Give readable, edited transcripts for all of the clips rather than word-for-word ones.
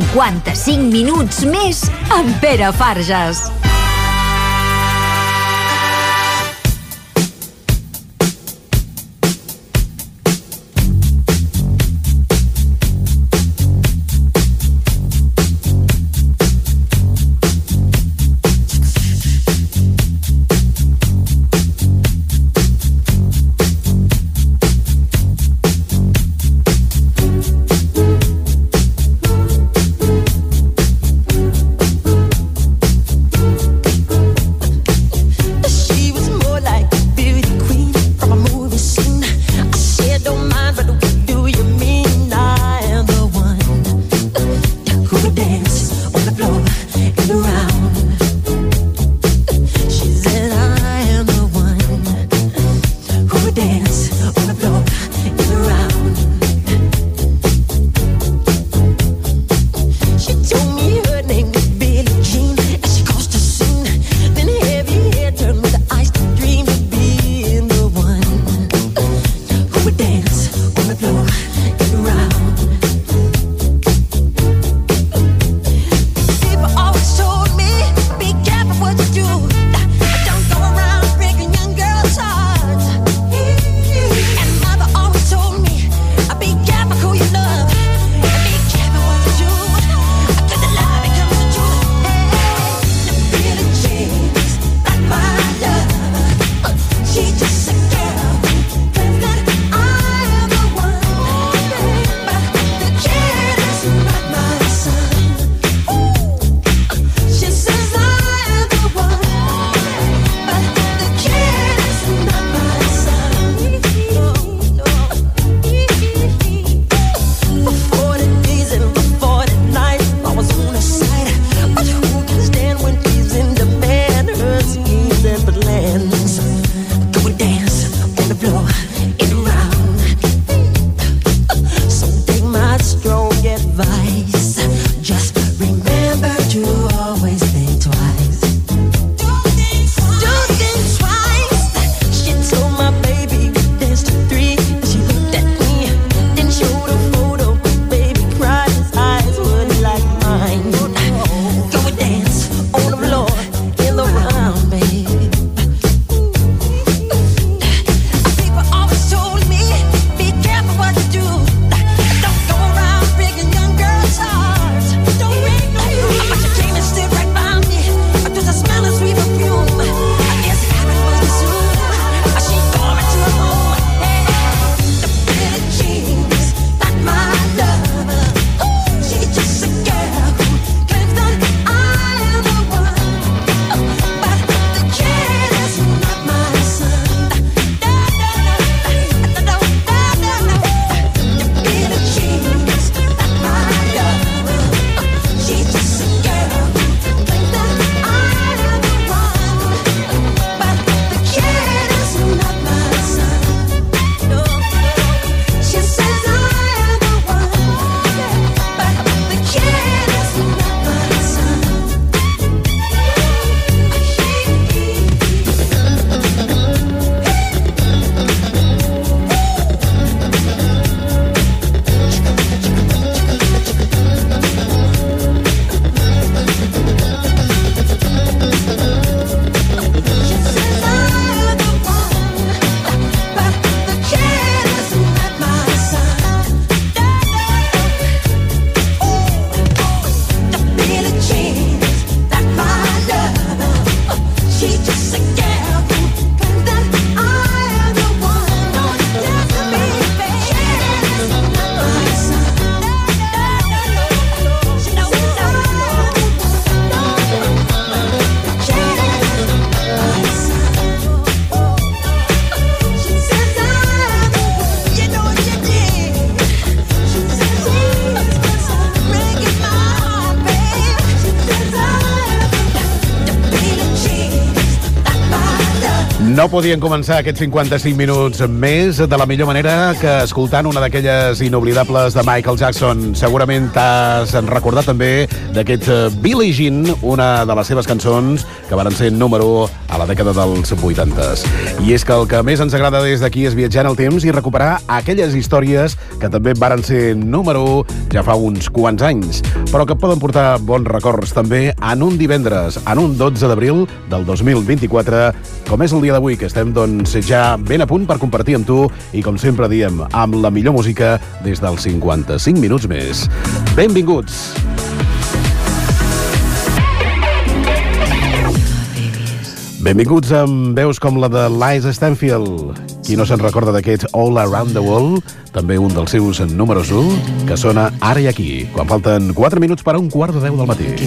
55 minuts més amb Pere Farges. Mother No podien començar aquests 55 minuts més de la millor manera que escoltant una d'aquelles inoblidables de Michael Jackson. Segurament t'has recordat també d'aquest Billie Jean, una de les seves cançons que van ser número 1 a la dècada dels 80s. I és que el que més ens agrada des d'aquí és viatjar en el temps i recuperar aquelles històries que també van ser número 1 ja fa uns quants anys, però que poden portar bons records també en un divendres, en un 12 d'abril del 2024, com és el dia d'avui, que estem doncs ja ben a punt per compartir amb tu i, com sempre diem, amb la millor música des dels 55 minuts més. Benvinguts! Benvinguts amb veus com la de Liza Stanfield. Qui no se'n recorda d'aquest All Around the World, també un dels seus números 1, que sona ara i aquí, quan falten 4 minuts per a 9:45 del matí.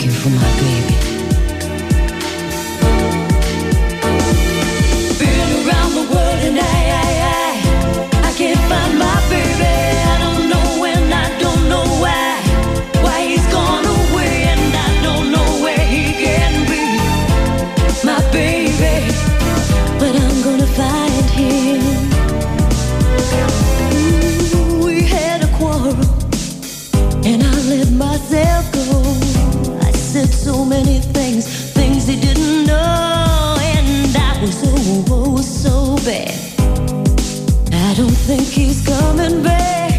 So many things he didn't know, and I was so bad. I don't think he's coming back.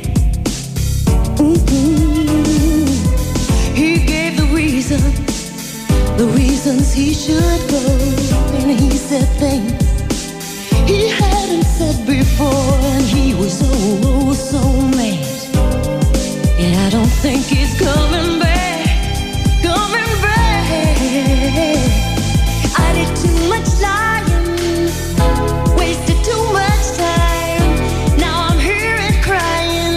He gave the reasons he should go, and he said things he hadn't said before, and he was so mad. And I don't think he's coming back. I did too much lying, wasted too much time. Now I'm here and crying.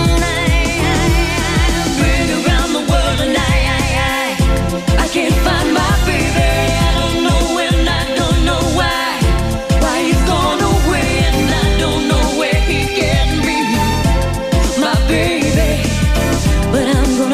I've been around the world and I can't find my baby. I don't know when, I don't know why he's gone away, and I don't know where he can be, my baby. But I'm gonna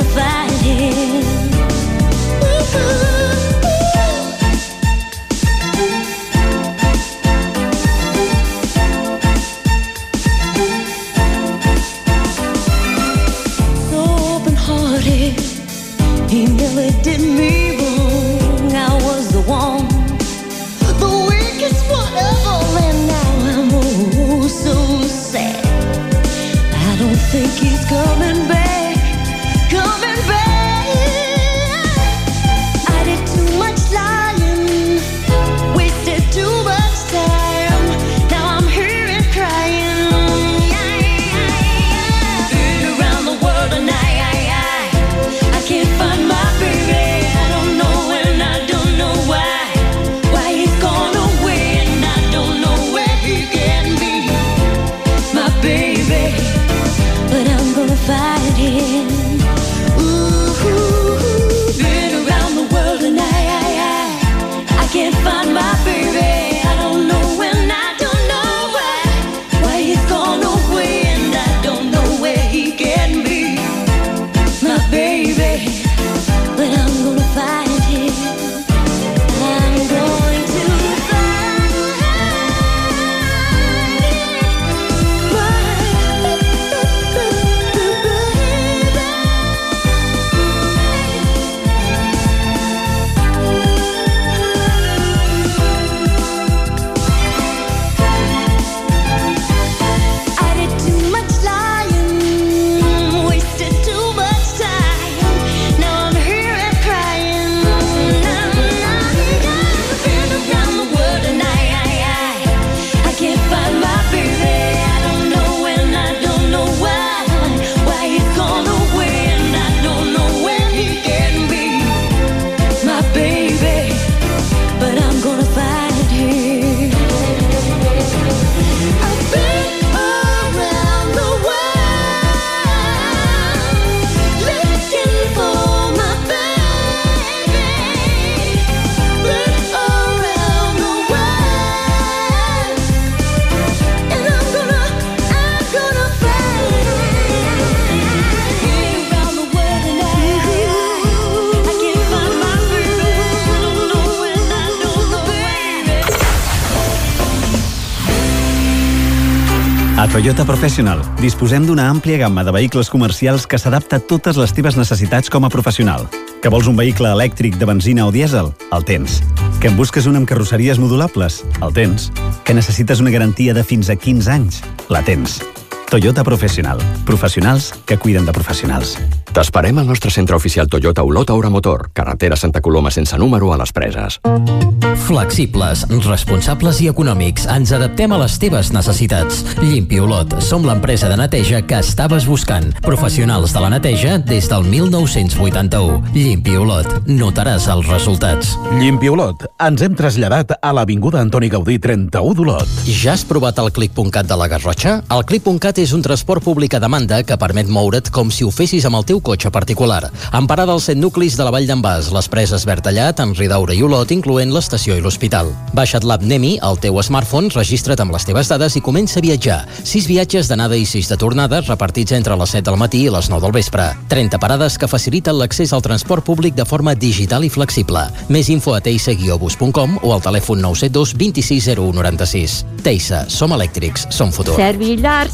A Toyota Professional disposem d'una àmplia gamma de vehicles comercials que s'adapta a totes les teves necessitats com a professional. Que vols un vehicle elèctric de benzina o dièsel? El tens. Que en busques un amb carrosseries modulables? El tens. Que necessites una garantia de fins a 15 anys? La tens. Toyota Professional. Professionals que cuiden de professionals. T'esperem al nostre centre oficial Toyota Olot Aura Motor, carretera Santa Coloma sense número a les Preses. Flexibles, responsables i econòmics. Ens adaptem a les teves necessitats. Llimpi Olot. Som l'empresa de neteja que estaves buscant. Professionals de la neteja des del 1981. Llimpi Olot. Notaràs els resultats. Llimpi Olot. Ens hem traslladat a l'Avinguda Antoni Gaudí 31 d'Olot. Ja has provat el Clic.cat de la Garrotxa? El Clic.cat és un transport públic a demanda que permet moure't com si ho fessis amb el teu cotxe particular. Amb parada als 7 nuclis de la Vall d'en Bas, les Preses, Bertallat, en Ridaura i Olot, incloent l'estació i l'hospital. Baixa't l'app Nemi al teu smartphone, registra't amb les teves dades i comença a viatjar. 6 viatges d'anada i 6 de tornada repartits entre les 7 del matí i les 9 del vespre. 30 parades que faciliten l'accés al transport públic de forma digital i flexible. Més info a teisa-bus.com o al telèfon 972 26 0196. Teisa, som elèctrics, som futur. Servillar,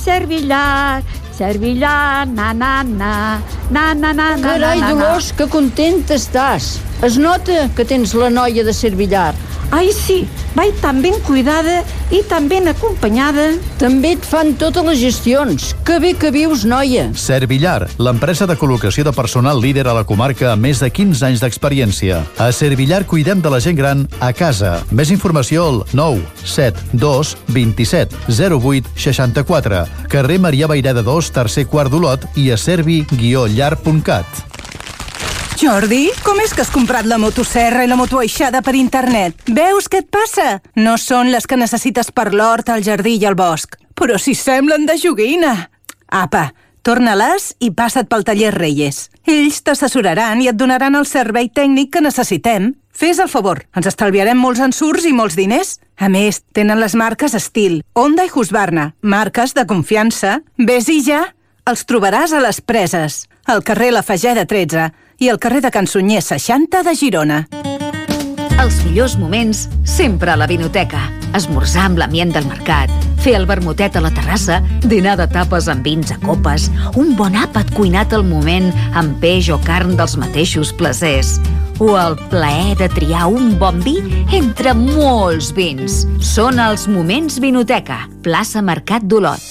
na, na, na, na, na, na, na. Carai, Dolors, que contenta estàs. Es nota que tens la noia de Servillar. Ai, sí, vai tan ben cuidada i tan ben acompanyada. També et fan totes les gestions. Que bé que vius, noia. Servillar, l'empresa de col·locació de personal líder a la comarca amb més de 15 anys d'experiència. A Servillar cuidem de la gent gran a casa. Més informació al 972 27 08 64, carrer Maria Vaireda 2, tercer quart d'Olot i a servi-llar.cat. Jordi, com és que has comprat la motoserra i la motoaixada per internet? Veus què et passa? No són les que necessites per l'hort, el jardí i el bosc. Però si semblen de joguina. Apa, torna-les i passa't pel taller Reyes. Ells t'assessoraran i et donaran el servei tècnic que necessitem. Fes el favor, ens estalviarem molts ensurts i molts diners. A més, tenen les marques Estil, Honda i Husqvarna, marques de confiança. Ves-hi ja. Els trobaràs a les Preses, al carrer La Fageda 13 i al carrer de Can Sunyer 60 de Girona. Els millors moments sempre a la vinoteca. Esmorzar amb l'ambient del mercat, fer el vermutet a la terrassa, dinar de tapes amb vins a copes, un bon àpat cuinat al moment amb peix o carn dels mateixos placers, o el plaer de triar un bon vi entre molts vins. Són els moments vinoteca, plaça Mercat d'Olot.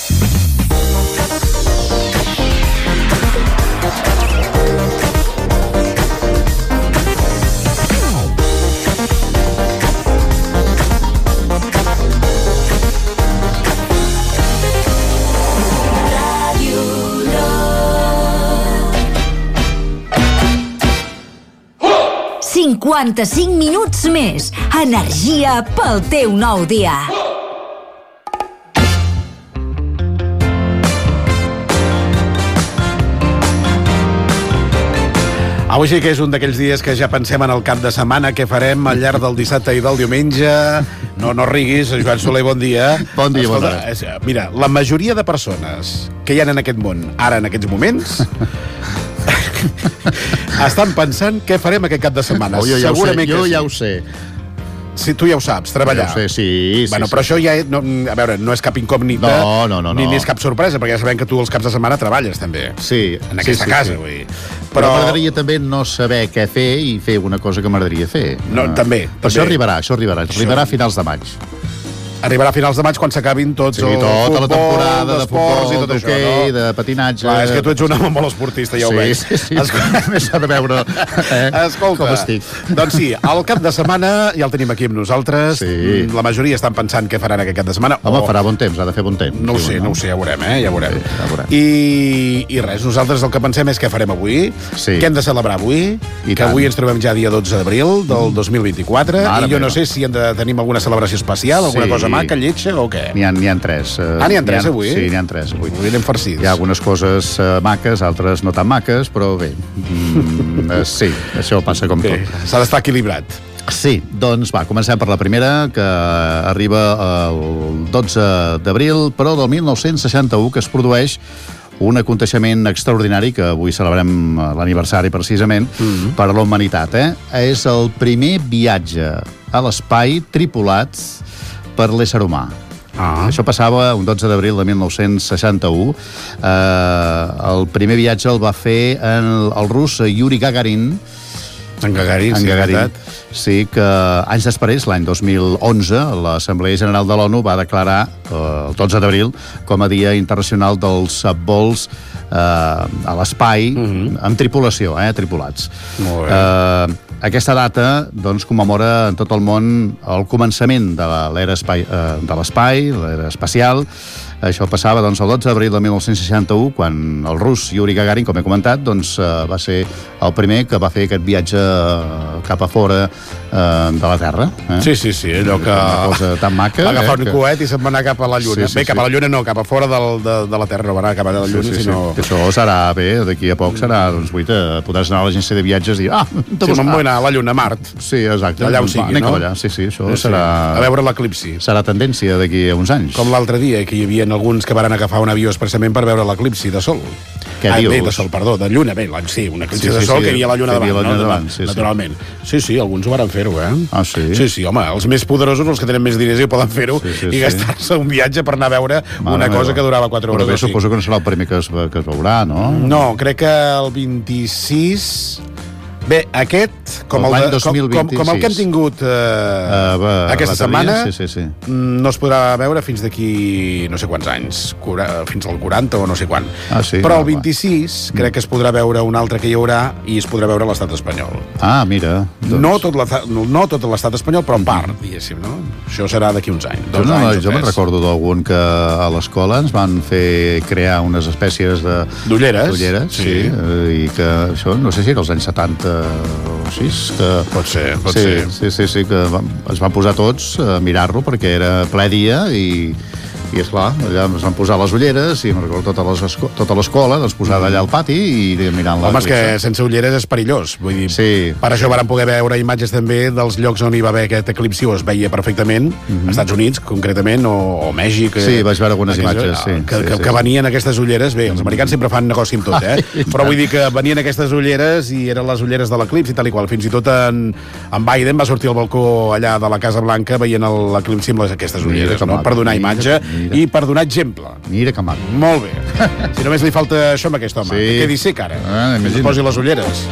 Oh! 55 minuts més. Energia pel teu nou dia. Avui sí que és un d'aquells dies que ja pensem en el cap de setmana, què farem al llarg del dissabte i del diumenge. No riguis, Joan Soler, bon dia. Bon dia, Escolta, bon dia. Mira, la majoria de persones que hi ha en aquest món, ara en aquests moments, estan pensant què farem aquest cap de setmana. Jo ja ho sé. Sí, tu ja ho saps, treballar. Ja ho sé, sí. Bueno, però això ja, a veure, no és cap incògnita. No. Ni és cap sorpresa, perquè ja sabem que tu els caps de setmana treballes, també. Sí. En aquesta casa, vull dir. Però m'agradaria també no saber què fer i fer una cosa que m'agradaria fer. No, també. Però això arribarà. Arribarà a finals de maig. Arribarà a finals de maig quan s'acabin tots el futbol, la temporada de futbol, i tot això, no? De patinatge... Clar, és que tu ets un home molt esportista, ja ho veig. Sí. Més s'ha de veure Escolta, com estic. Doncs sí, el cap de setmana ja el tenim aquí amb nosaltres. Sí. La majoria estan pensant què faran aquest cap de setmana. Home, farà bon temps, ha de fer bon temps. No ho sé, ja veurem, ja veurem. Sí, ja veurem. I res, nosaltres el que pensem és què farem avui, què hem de celebrar avui, que avui ens trobem ja dia 12 d'abril del 2024, i jo no sé si tenim alguna celebració especial, alguna cosa maca, lletja o què? N'hi ha 3. N'hi ha 3 avui? Sí, n'hi ha 3 avui. Avui anem farcits. Hi ha algunes coses maques, altres no tan maques, però bé, sí, això passa com tot. S'ha d'estar equilibrat. Sí, doncs va, comencem per la primera, que arriba el 12 d'abril, però del 1961, que es produeix un aconteixement extraordinari, que avui celebrem l'aniversari precisament, per a la humanitat. És el primer viatge a l'espai tripulat per l'ésser humà. Això passava un 12 d'abril de 1961. El primer viatge el va fer el rus Yuri Gagarin. En Gagarin, sí, veritat. Sí, que anys després, l'any 2011, l'Assemblea General de l'ONU va declarar el 12 d'abril com a Dia Internacional dels Vols a l'espai amb tripulació, tripulats. Molt bé. Aquesta data doncs, commemora en tot el món el començament de l'era de l'espai, l'era espacial. Això passava doncs, el 12 d'abril de 1961, quan el rus Yuri Gagarin, com he comentat, doncs, va ser el primer que va fer aquest viatge cap a fora de la Terra. Sí, allò que... Una cosa tan maca. Va agafar un coet i se'n va anar cap a la Lluna. Bé, cap a la Lluna no, cap a fora de la Terra, no va anar cap a la Lluna, sinó... Això serà bé, d'aquí a poc serà, doncs, podràs anar a l'agència de viatges i dir, sí, me'n vull anar a la Lluna, a Mart. Sí, exacte. Allà on sigui, no? Allà. Sí, això serà... A veure l'eclipsi. Serà tendència d'aquí a uns anys. Com l'altre dia, que hi havia alguns que van agafar un avió expressament per veure l'eclipsi de sol. Què dius? Bé, de sol, perdó, de lluna. Bé, sí, un eclipsi de sol que hi havia a la lluna davant, naturalment. Sí, alguns ho van fer-ho, Ah, sí? Sí, home, els més poderosos, els que tenen més diners, poden fer-ho i gastar-se un viatge per anar a veure una cosa que durava 4 hores. Però bé, suposo que no serà el primer que es veurà, no? No, crec que el 26... Bé, aquest, com el que hem tingut aquesta setmana, no es podrà veure fins d'aquí no sé quants anys, fins al 40 o no sé quan. Però el 26 crec que es podrà veure un altre que hi haurà i es podrà veure a l'estat espanyol. Mira. No tot l'estat espanyol, però en part, diguéssim, no? Això serà d'aquí uns anys. Jo me'n recordo d'algun que a l'escola ens van fer crear unes espècies d'ulleres. Sí. I que això, no sé si era els anys 70 o 6, que... Pot ser. Sí, que es van posar tots a mirar-lo perquè era ple dia i esclar, allà ens van posar les ulleres i me'n recordo tota l'escola doncs posada allà al pati i mirant Home, és que sense ulleres és perillós, vull dir, per això vàrem poder veure imatges també dels llocs on hi va haver aquest eclipsi, o es veia perfectament, als Estats Units, concretament, o Mèxic. Sí, vaig veure algunes imatges, que venien aquestes ulleres, bé, els americans sempre fan negoci amb tot, però vull dir que venien aquestes ulleres i eren les ulleres de l'eclipsi i tal i qual, fins i tot en Biden va sortir al balcó allà de la Casa Blanca veient l'eclipsi amb aquestes ulleres, per donar imatge i per donar exemple. Mira que maco. Molt bé. Si només li falta això amb aquest home, que quedi sec ara. Que posi les ulleres.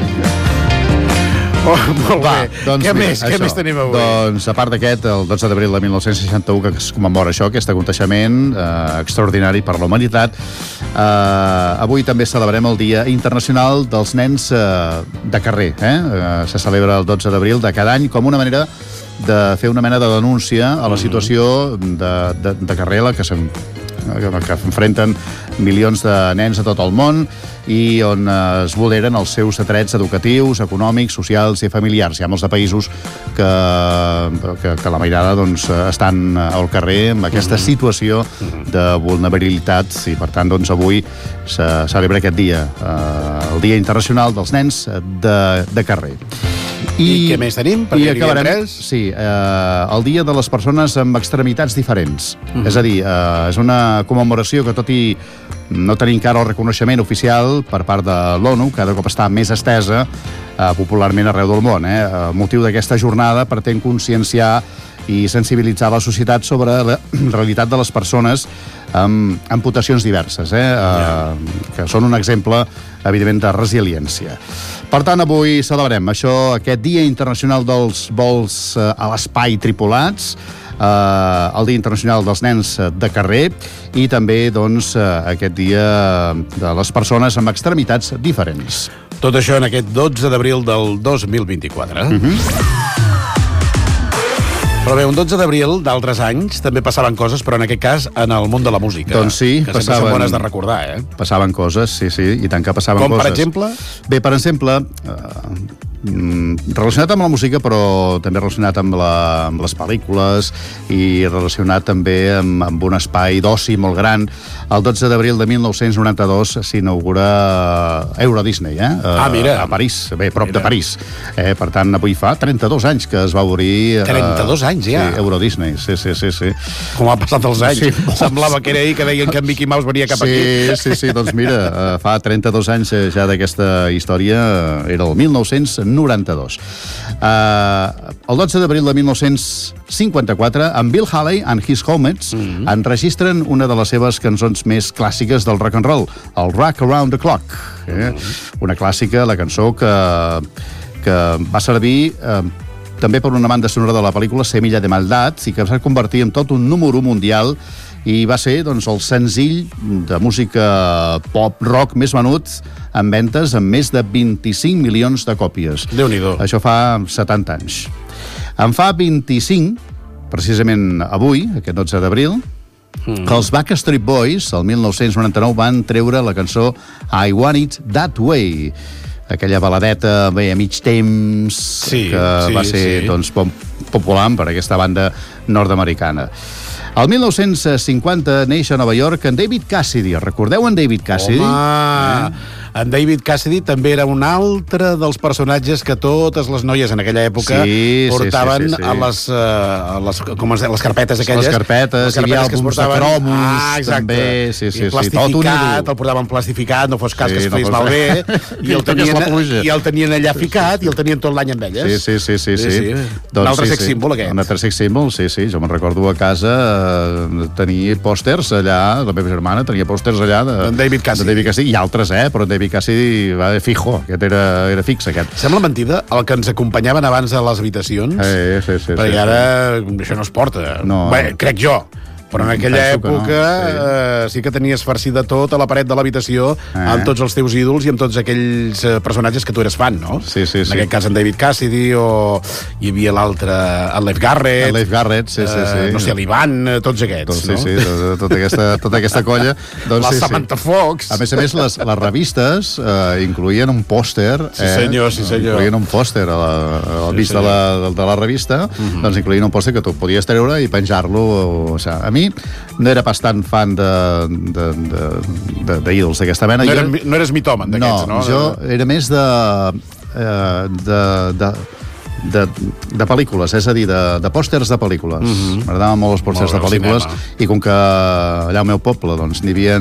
Molt bé. Què més tenim avui? Doncs, a part d'aquest, el 12 d'abril de 1961, que es commemora això, aquest aconteixement extraordinari per la humanitat, avui també celebrem el Dia Internacional dels Nens de Carrer. Se celebra el 12 d'abril de cada any com una manera de fer una mena de denúncia a la situació de carrer que enfrenten milions de nens a tot el món i on es vulneren els seus drets educatius, econòmics, socials i familiars. Hi ha molts de països que la mairada doncs, estan al carrer amb aquesta situació de vulnerabilitat i per tant doncs, avui se celebra aquest dia, el Dia Internacional dels Nens de Carrer. I què més tenim? I acabarem, el Dia de les Persones amb Extremitats Diferents. És a dir, és una commemoració que tot i no tenir encara el reconeixement oficial per part de l'ONU, cada cop està més estesa popularment arreu del món. El motiu d'aquesta jornada pretén conscienciar i sensibilitzar la societat sobre la realitat de les persones amb amputacions diverses, que són un exemple, evidentment, de resiliència. Per tant, avui celebrem aquest Dia Internacional dels Vols a l'Espai Tripulats, el Dia Internacional dels Nens de Carrer i també doncs, aquest Dia de les Persones amb Extremitats Diferents. Tot això en aquest 12 d'abril del 2024. Però bé, un 12 d'abril d'altres anys també passaven coses, però en aquest cas en el món de la música. Doncs sí, que sempre són bones de recordar, Passaven coses, sí, i tant que passaven coses. Com, per exemple? Bé, per exemple, relacionat amb la música, però també relacionat amb les pel·lícules i relacionat també amb un espai d'oci molt gran. El 12 d'abril de 1992 s'inaugura Euro Disney, mira. A París, bé, prop de París. Per tant, avui fa 32 anys que es va obrir... 32 anys, ja? Sí, Euro Disney, sí. Com ha passat els anys. Sí, semblava que era ahir que deien que en Mickey Mouse venia cap aquí. Sí, doncs mira, fa 32 anys ja d'aquesta història, era el 1992. 92. El 12 d'abril de 1954, en Bill Haley and His Comets enregistren una de les seves cançons més clàssiques del rock and roll, el Rock Around the Clock. Una clàssica, la cançó que va servir també per una banda sonora de la pel·lícula Semilla de Maldad i que es va convertir en tot un número mundial i va ser doncs, el senzill de música pop-rock més venut en ventes amb més de 25 milions de còpies. Déu-n'hi-do. Això fa 70 anys. En fa 25, precisament avui, aquest 12 d'abril, els Backstreet Boys, el 1999, van treure la cançó I Want It That Way, aquella baladeta bé, a mig temps que va ser doncs, popular per aquesta banda nord-americana. El 1950 neix a Nova York en David Cassidy. Recordeu en David Cassidy? Home, en David Cassidy també era un altre dels personatges que totes les noies en aquella època portaven a les carpetes aquelles. Les carpetes, hi havia àlbums de cromos, també. I plastificat, el portaven plastificat, no fos cas que es fes malbé, i el tenien allà ficat i el tenien tot l'any amb elles. Sí. Un altre sex símbol, aquest. Un altre sex símbol, sí. Jo me'n recordo a casa tenir pòsters allà, la meva germana tenia pòsters allà de David Cassidy. I altres, però David Cassidy va de fijo, aquest era fix, aquest. Sembla mentida el que ens acompanyaven abans a les habitacions, perquè ara això no es porta. Bé, crec jo. Però en aquella època sí que tenies farcida tot a la paret de l'habitació amb tots els teus ídols i amb tots aquells personatges que tu eres fan, no? Sí. En aquest cas en David Cassidy, o hi havia l'altre, el Leif Garrett. El Leif Garrett, sí. No sé, l'Ivan, tots aquests, no? Sí, tota aquesta colla. La Samantha Fox. A més, les revistes incluïen un pòster. Sí, senyor. Incluïen un pòster al mig de la revista, doncs incluïen un pòster que tu podies treure i penjar-lo. A mi no era pas tan fan d'ídols d'aquesta mena. No eres mitòman d'aquests, no? No, jo era més de pel·lícules, és a dir, de pòsters de pel·lícules. M'agradaven molt els pòsters de pel·lícules i com que allà al meu poble doncs n'hi havia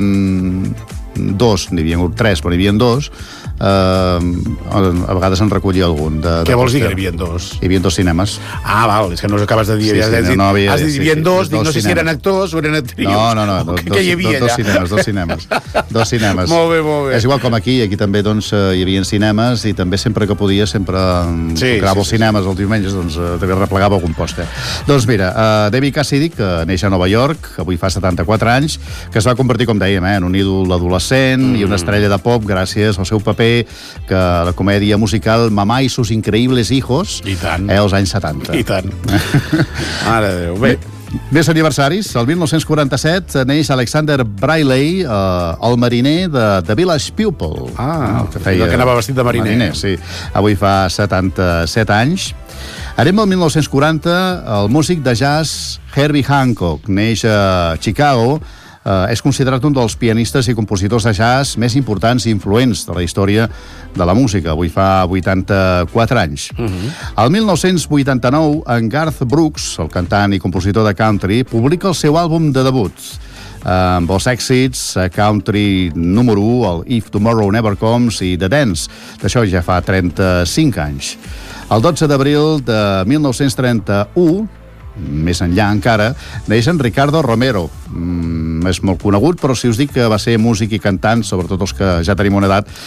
dos, n'hi havia tres, però n'hi havia dos, a vegades en recollia algun. Què vols dir que n'hi havia dos? Hi havia dos cinemes. Ah, val, és que no ho acabes de dir. Has dit hi havia dos, dic no sé si eren actors o eren actrius. No, què hi havia allà? Dos cinemes. Molt bé. És igual com aquí també doncs hi havia cinemes i també sempre que podia, sempre gravo els cinemes els diumenges, doncs també replegava algun pòster. Doncs mira, David Cassidy, que neix a Nova York, avui fa 74 anys, que es va convertir, com dèiem, en un ídol adolescent i una estrella de pop gràcies al seu paper que la comèdia musical Mamá y sus increíbles hijos als anys 70. I tant. Mare de Déu. Bé. Més aniversaris. El 1947 neix Alexander Brailey, el mariner de Village People. Que anava vestit de mariner. Sí. Avui fa 77 anys. Anem al 1940, el músic de jazz Herbie Hancock neix a Chicago. És considerat un dels pianistes i compositors de jazz més importants i influents de la història de la música. Avui fa 84 anys. El 1989, en Garth Brooks, el cantant i compositor de country, publica el seu àlbum de debut amb els èxits country número 1, el If Tomorrow Never Comes i The Dance. D'això ja fa 35 anys. El 12 d'abril de 1931, més enllà encara, neix en Ricardo Romero. És molt conegut, però si us dic que va ser músic i cantant, sobretot els que ja tenim una edat,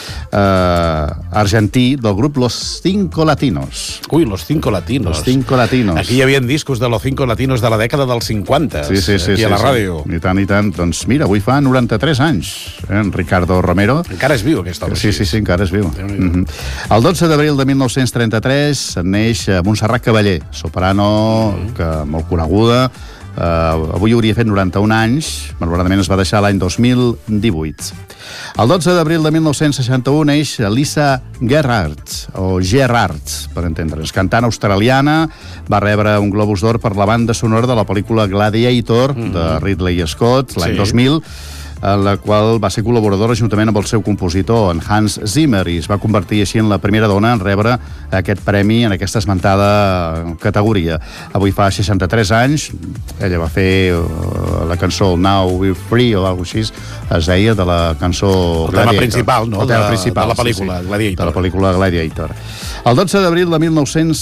argentí, del grup Los Cinco Latinos. Ui, Los Cinco Latinos. Los Cinco Latinos. Aquí hi havia discos de Los Cinco Latinos de la dècada dels 50, aquí a la ràdio. I tant. Doncs mira, avui fa 93 anys, en Ricardo Romero. Encara és viu, aquest home. Sí, encara és viu. El 12 d'abril de 1933 neix Montserrat Caballé, soprano, molt coneguda. Avui hauria fet 91 anys, malauradament es va deixar l'any 2018. El 12 d'abril de 1961 neix Lisa Gerrard, o Gerrard, per entendre's, cantant australiana, va rebre un Globus d'Or per la banda sonora de la pel·lícula Gladiator, de Ridley Scott, l'any 2000. en la qual va ser col·laboradora juntament amb el seu compositor, en Hans Zimmer, i es va convertir així en la primera dona en rebre aquest premi en aquesta esmentada categoria. Avui fa 63 anys, ella va fer la cançó Now We're Free o alguna cosa així, es deia, de la cançó el tema principal, no? El tema principal, de la pel·lícula, sí. Gladiator. De la pel·lícula Gladiator. El 12 d'abril de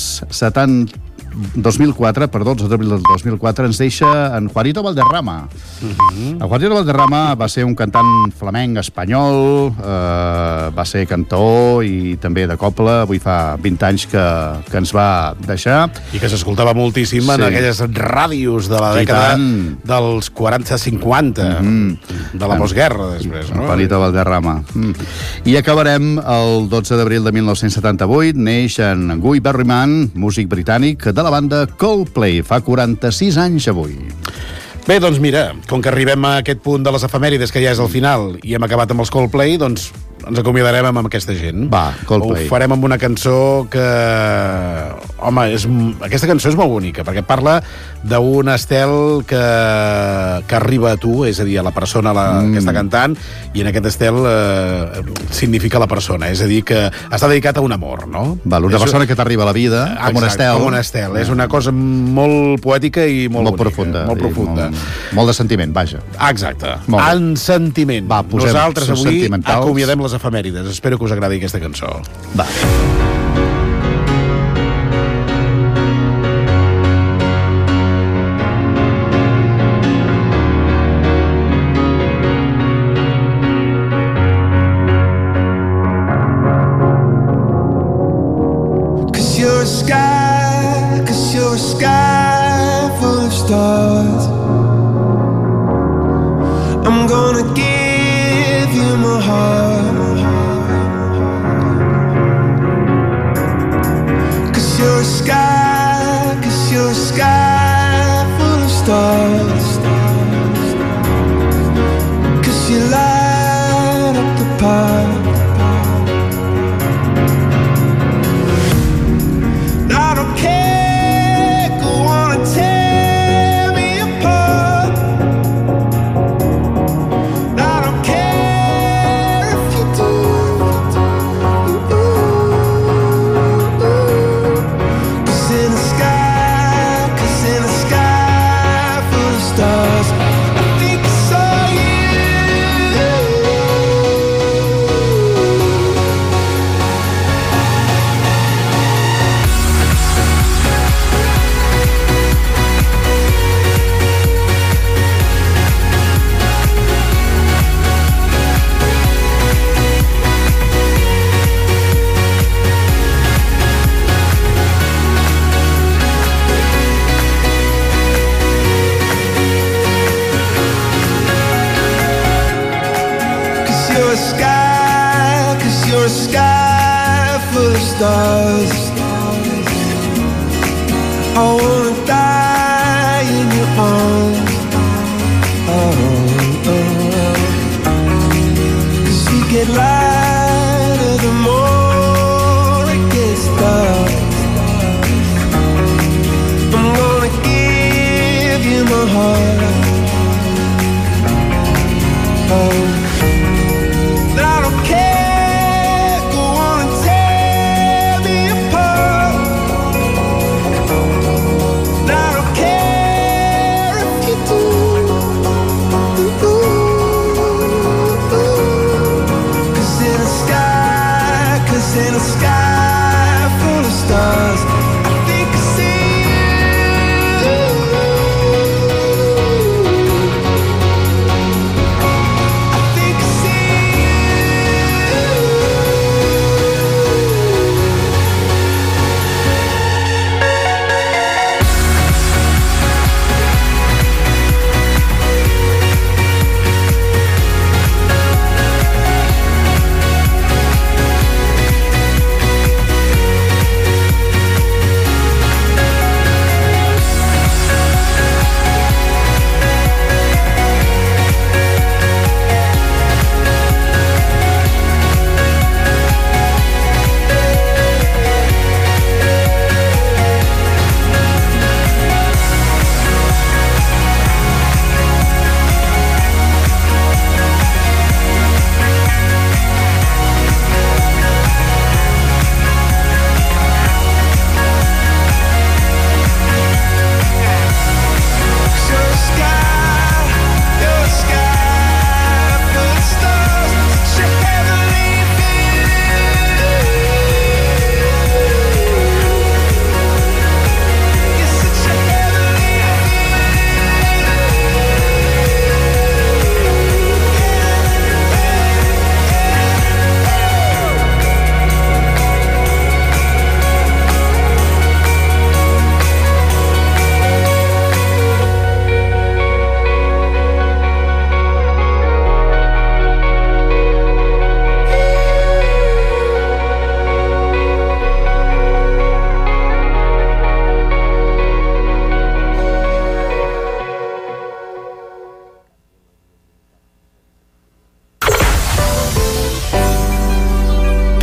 2004, ens deixa en Juanito Valderrama. En Juanito Valderrama va ser un cantant flamenc espanyol, va ser cantor i també de copla. Avui fa 20 anys que ens va deixar. I que s'escoltava moltíssim en aquelles ràdios de la dècada dels 40-50, de la postguerra, després, no? Juanito Valderrama. I acabarem el 12 d'abril de 1978, neix en Guy Berryman, músic britànic de la banda Coldplay. Fa 46 anys avui. Bé, doncs mira, com que arribem a aquest punt de les efemèrides, que ja és el final, i hem acabat amb els Coldplay, doncs ens acomiadarem amb aquesta gent. Va, Coldplay. Ho farem amb una cançó que... Home, aquesta cançó és molt bonica, perquè parla d'un estel que arriba a tu, és a dir, a la persona que està cantant, i en aquest estel significa la persona, és a dir, que està dedicat a un amor, no? Val, una persona que t'arriba a la vida, com un estel. Com un estel. És una cosa molt poètica i molt bonica, profunda. Molt profunda. Molt de sentiment, vaja. Exacte. En sentiment. Va, posem nosaltres avui acomiadem les efemèrides. Espero que us agradi aquesta cançó. Va. Cause you're a sky full of stars. I'm gonna give you my heart. Cause you're a sky full of stars. Cause you light up the park. I don't care, go on and tear me apart. I don't care if you do. Cause in the sky full of stars, I think I saw you. Cause you're a sky full of stars. I wanna die in your arms. Cause you get lighter the more it gets dark. I'm gonna give you my heart. I don't care, go on and tear me apart. I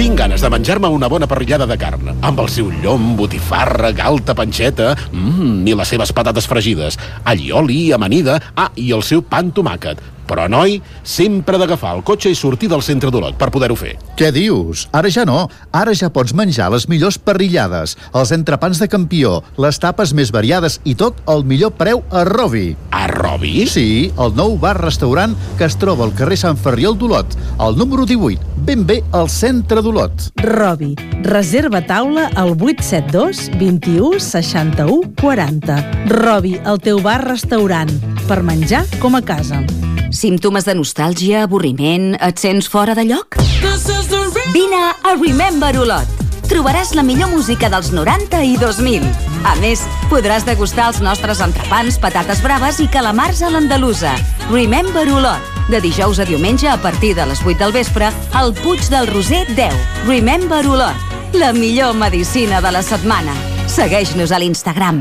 Tinc ganes de menjar-me una bona parrillada de carn, amb el seu llom, botifarra, galta, panxeta, i les seves patates fregides, allioli, amanida, i el seu pa amb tomàquet. Però, noi, sempre d'agafar el cotxe i sortir del centre d'Olot per poder-ho fer. Què dius? Ara ja no. Ara ja pots menjar les millors parrillades, els entrepans de campió, les tapes més variades i tot al millor preu a Robi. A Robi? Sí, el nou bar-restaurant que es troba al carrer Sant Ferriol d'Olot, al número 18, ben bé al centre d'Olot. Robi. Reserva taula al 872 21 61 40. Robi, el teu bar-restaurant. Per menjar com a casa. Símptomes de nostàlgia, avorriment, et sents fora de lloc? Vine a Remember Olot. Trobaràs la millor música dels 90 i 2000. A més, podràs degustar els nostres entrepans, patates braves i calamars a l'andalusa. Remember Olot. De dijous a diumenge a partir de les 8 del vespre al Puig del Roser 10. Remember Olot. La millor medicina de la setmana. Segueix-nos a l'Instagram.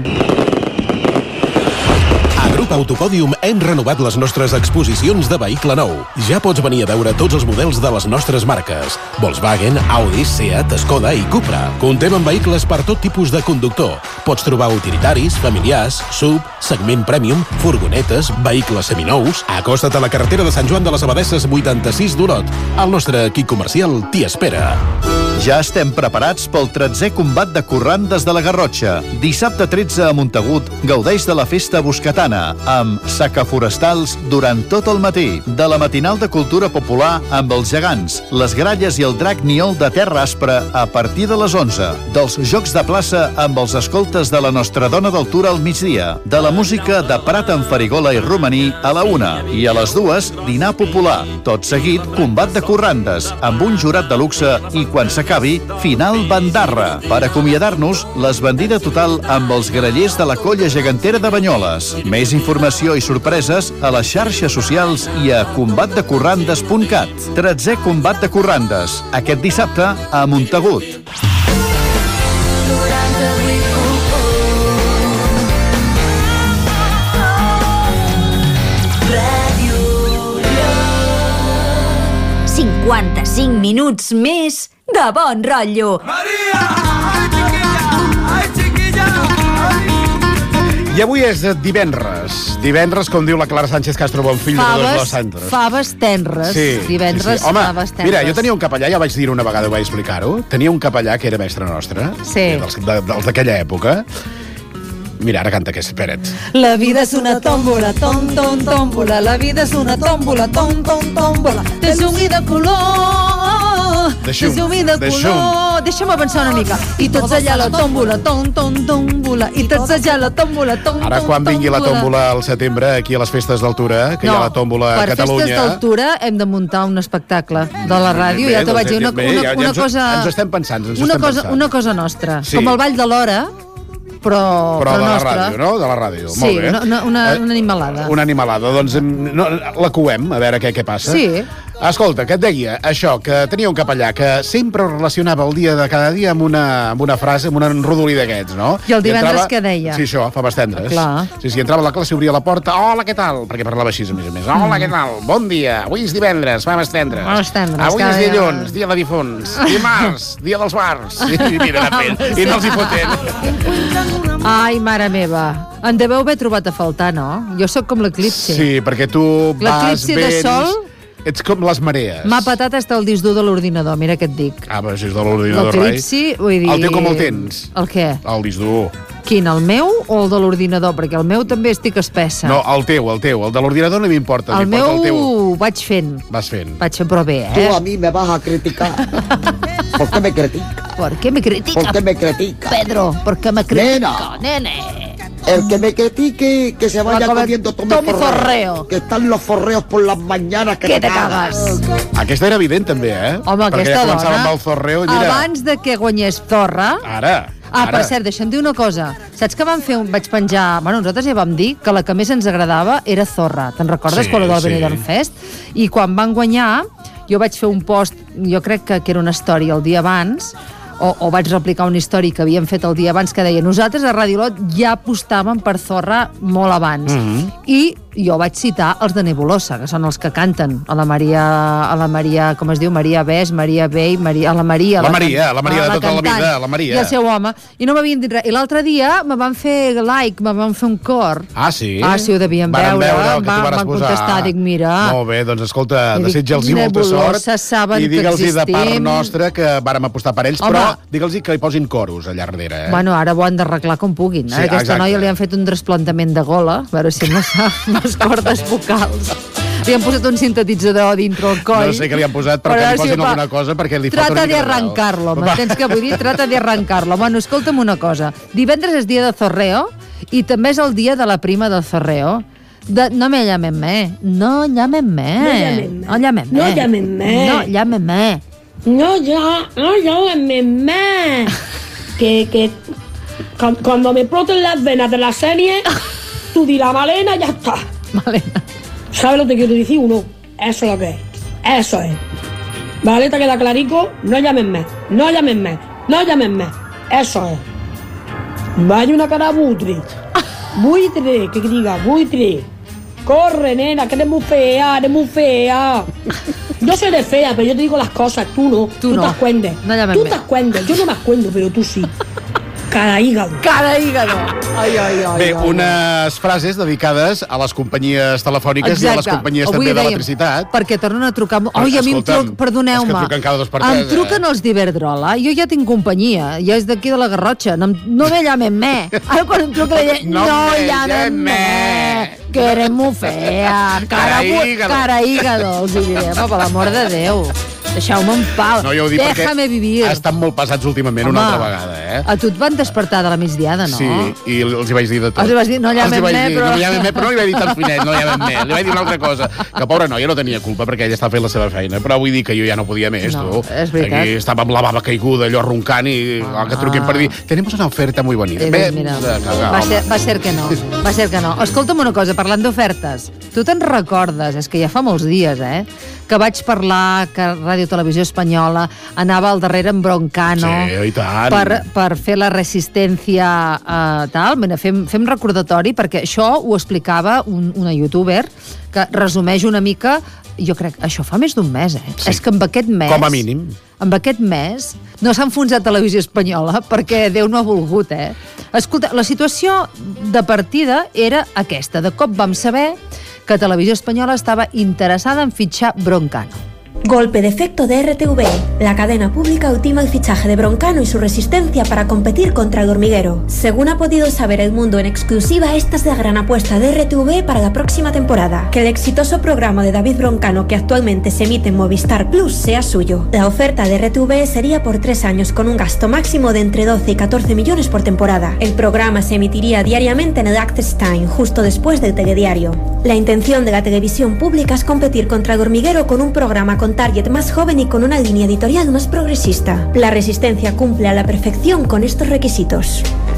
A Grup Autopòdium hem renovat les nostres exposicions de vehicle nou. Ja pots venir a veure tots els models de les nostres marques. Volkswagen, Audi, Seat, Skoda i Cupra. Comptem amb vehicles per tot tipus de conductor. Pots trobar utilitaris, familiars, SUV, segment premium, furgonetes, vehicles seminous. Acosta't a la carretera de Sant Joan de les Abadesses 86 d'Olot. El nostre equip comercial t'hi espera. Ja estem preparats pel 13è combat de corrandes de la Garrotxa. Dissabte 13 a Montagut gaudeix de la festa boscatana amb sacaforestals durant tot el matí. De la matinal de cultura popular amb els gegants, les gralles i el drac niol de terra aspra a partir de les 11. Dels jocs de plaça amb els escoltes de la Nostra Dona d'Altura al migdia. De la música de Prat amb Farigola i Romaní a la 1. I a les 2, dinar popular. Tot seguit, combat de corrandes amb un jurat de luxe i quan s'acabi, final bandarra. Per acomiadar-nos, l'esbandida total amb els grallers de la colla gegantera de Banyoles. Més informació i sorpreses a les xarxes socials i a combatdecorrandes.cat. 13è combat de corrandes, aquest dissabte a Montagut. Ràdio 55 minuts més de bon rotllo. I avui és divendres. Divendres, com diu la Clara Sánchez Castro Bonfill de todos los santos. Faves tenres. Divendres, sí. Home, faves tenres. mira, jo tenia un capellà, ja vaig dir una vegada, ho vaig explicar-ho. Tenia un capellà que era mestre nostre, dels d'aquella època. Mira, ara canta aquest, espera't. La vida és una tòmbola, tòmbola. La vida és una tòmbola, tòmbola. De llum i de color. De llum i de color. Deixa'm avançar una mica. I tots allà a la tòmbola, tòmbola. I tots allà a la tòmbola, Ara, quan vingui la tòmbola al setembre, aquí a les festes d'altura, que hi ha la tòmbola a Catalunya... Per festes d'altura hem de muntar un espectacle de la ràdio. Ja t'ho vaig dir, una cosa... Ens ho estem pensant, Una cosa nostra. Com el Ball de l'Hora, però de la nostra. ràdio, no? De la ràdio, sí, molt bé. Una animalada. Una animalada, doncs la coem, a veure què passa. Sí. Escolta, que et deia això, que tenia un capellà que sempre relacionava el dia de cada dia amb una frase, amb un rodolí d'aquests, no? I el divendres què deia? Sí, això, faves tendres. Clar. Sí, entrava a la classe, obria la porta, hola, què tal? Perquè parlava així, a més. Hola, què tal? Bon dia, avui és divendres, faves tendres. Avui és dilluns, dia de difunts. Dimarts, dia dels bars. I mira, de fet, i no els hi fotent. Ai, mare meva. En deveu haver trobat a faltar, no? Jo sóc com l'eclipsi. Sí, perquè tu vas, l'eclipsi de sol... Ets com les marees. M'ha patat hasta el disc dur de l'ordinador, mira què et dic. Però si és de l'ordinador, rai. L'eclipsi, vull dir... El teu com el tens? El què? El disc dur. Quin, el meu o el de l'ordinador? Perquè el meu també estic espessa. No, el teu. El de l'ordinador no m'importa. El meu vaig fent. Vas fent. Vaig fent, però bé, Tú a mí me vas a criticar. ¿Por qué me critica? ¿Por qué me critica? ¿Por qué me critica? Pedro, ¿por qué me critica? Nene. El que me critique, que se vaya comiendo todo mi forreo. Que están los forreos por las mañanas que te cagas. Aquesta era evident, també, Home, perquè aquesta ja començava dona, amb el zorreo, mira... abans de que guanyés Zorra... Ara. Per cert, deixa'm dir una cosa. Saps que vaig penjar... Bueno, nosaltres ja vam dir que la que més ens agradava era Zorra. Te'n recordes, quan del Benidorm Fest? I quan van guanyar, jo vaig fer un post, jo crec que era una història el dia abans, o vaig replicar una història que havíem fet el dia abans que deia nosaltres a Ràdio Olot ja apostàvem per Zorra molt abans. I jo vaig citar els de Nebulosa, que són els que canten a la Maria, com es diu, Maria Bes, Maria Bey, a la Maria de tota la vida, la Maria. I el seu home, i no m'havien dit res. I l'altre dia me van fer me van fer un cor. Ah, sí? Ah, sí, ho devien veure. Van contestar, dic, mira... Molt bé, doncs escolta, desitja'ls molta sort i digue'ls de part nostra que vàrem apostar per ells, però digue'ls que hi posin coros allà darrere. Bueno, ara ho han d'arreglar com puguin. Sí, aquesta noia li han fet un trasplantament de gola, a veure si no sap les cordes vocals. Li han posat un sintetitzador dintre el coll. No sé què li han posat, però que li posin alguna cosa perquè li falta una mica de veu. Trata de arrancarlo, m'entens què vull dir? Trata de arrancarlo. Bueno, escolta'm una cosa. Divendres és dia de Zorreo i també és el dia de la prima del Zorreo. No me llámenme. No llámenme. No llámenme. No llámenme. No llámenme. No llámenme. Que cuando me exploten las venas de la serie, tú dirás, Malena, ya está. Malena. ¿Sabes lo que quiero decir o no? Eso es lo que es. Eso es. ¿Vale? ¿Te queda clarico? No llámenme. No llámenme. No llámenme. Eso es. Vaya una cara buitre. Buitre, que diga, buitre. Corre, nena, que eres muy fea, Yo soy de fea, pero yo te digo las cosas, tú no. Tú te ascuendes. No llámenme. Tú te ascuendes. Yo no me ascuendo, pero tú sí. Cara hígado. Bé, unes frases dedicades a les companyies telefòniques i a les companyies també d'electricitat. Perquè tornen a trucar... Oi, a mi em truquen, perdoneu-me. És que truquen cada 2 per 3. Em truquen els d'Iberdrola, jo ja tinc companyia, ja és d'aquí de la Garrotxa. No me llamen-me. Ara quan em truca la gent, no llamen-me, que eres muy fea. Cara hígado, els diré, per l'amor de Déu. Deixeu-me en pau. No, jo ho dic Déjame vivir. Estan molt passats últimament una altra vegada, A tu et van despertar de la migdiada, no? Sí, i els hi vaig dir de tot. Els hi vaig dir, no llamen-me, però... No llamen-me, però no li vaig dir tan finet, no llamen-me. Li vaig dir una altra cosa, que pobra noia no tenia culpa perquè ella estava fent la seva feina, però vull dir que jo ja no podia més, tu. És veritat. Aquí estava amb la bava caiguda, allò roncant, i que truquem per dir, tenemos una oferta muy bonita. Bé, va ser que no. Escolta'm una cosa, parlant d'ofertes, tu te'n recordes, és que ja fa molts dies, que vaig parlar que Ràdio Televisió Espanyola anava al darrere en Broncano per fer la resistència tal. Mira, fem recordatori perquè això ho explicava una youtuber que resumeix una mica, jo crec, això fa més d'un mes, Sí. És que amb aquest mes... Com a mínim. Amb aquest mes no s'ha enfonsat Televisió Espanyola perquè Déu no ha volgut, Escolta, la situació de partida era aquesta. De cop vam saber que Televisió Espanyola estava interessada en fitxar Broncano. Golpe de efecto de RTV. La cadena pública ultima el fichaje de Broncano y su resistencia para competir contra El Hormiguero. Según ha podido saber El Mundo en exclusiva, esta es la gran apuesta de RTV para la próxima temporada. Que el exitoso programa de David Broncano, que actualmente se emite en Movistar Plus, sea suyo. La oferta de RTV sería por 3 años con un gasto máximo de entre 12 y 14 millones por temporada. El programa se emitiría diariamente en el Access Time, justo después del telediario. La intención de la televisión pública es competir contra El Hormiguero con un programa con target más joven y con una línea editorial más progresista. La Resistencia cumple a la perfección con estos requisitos.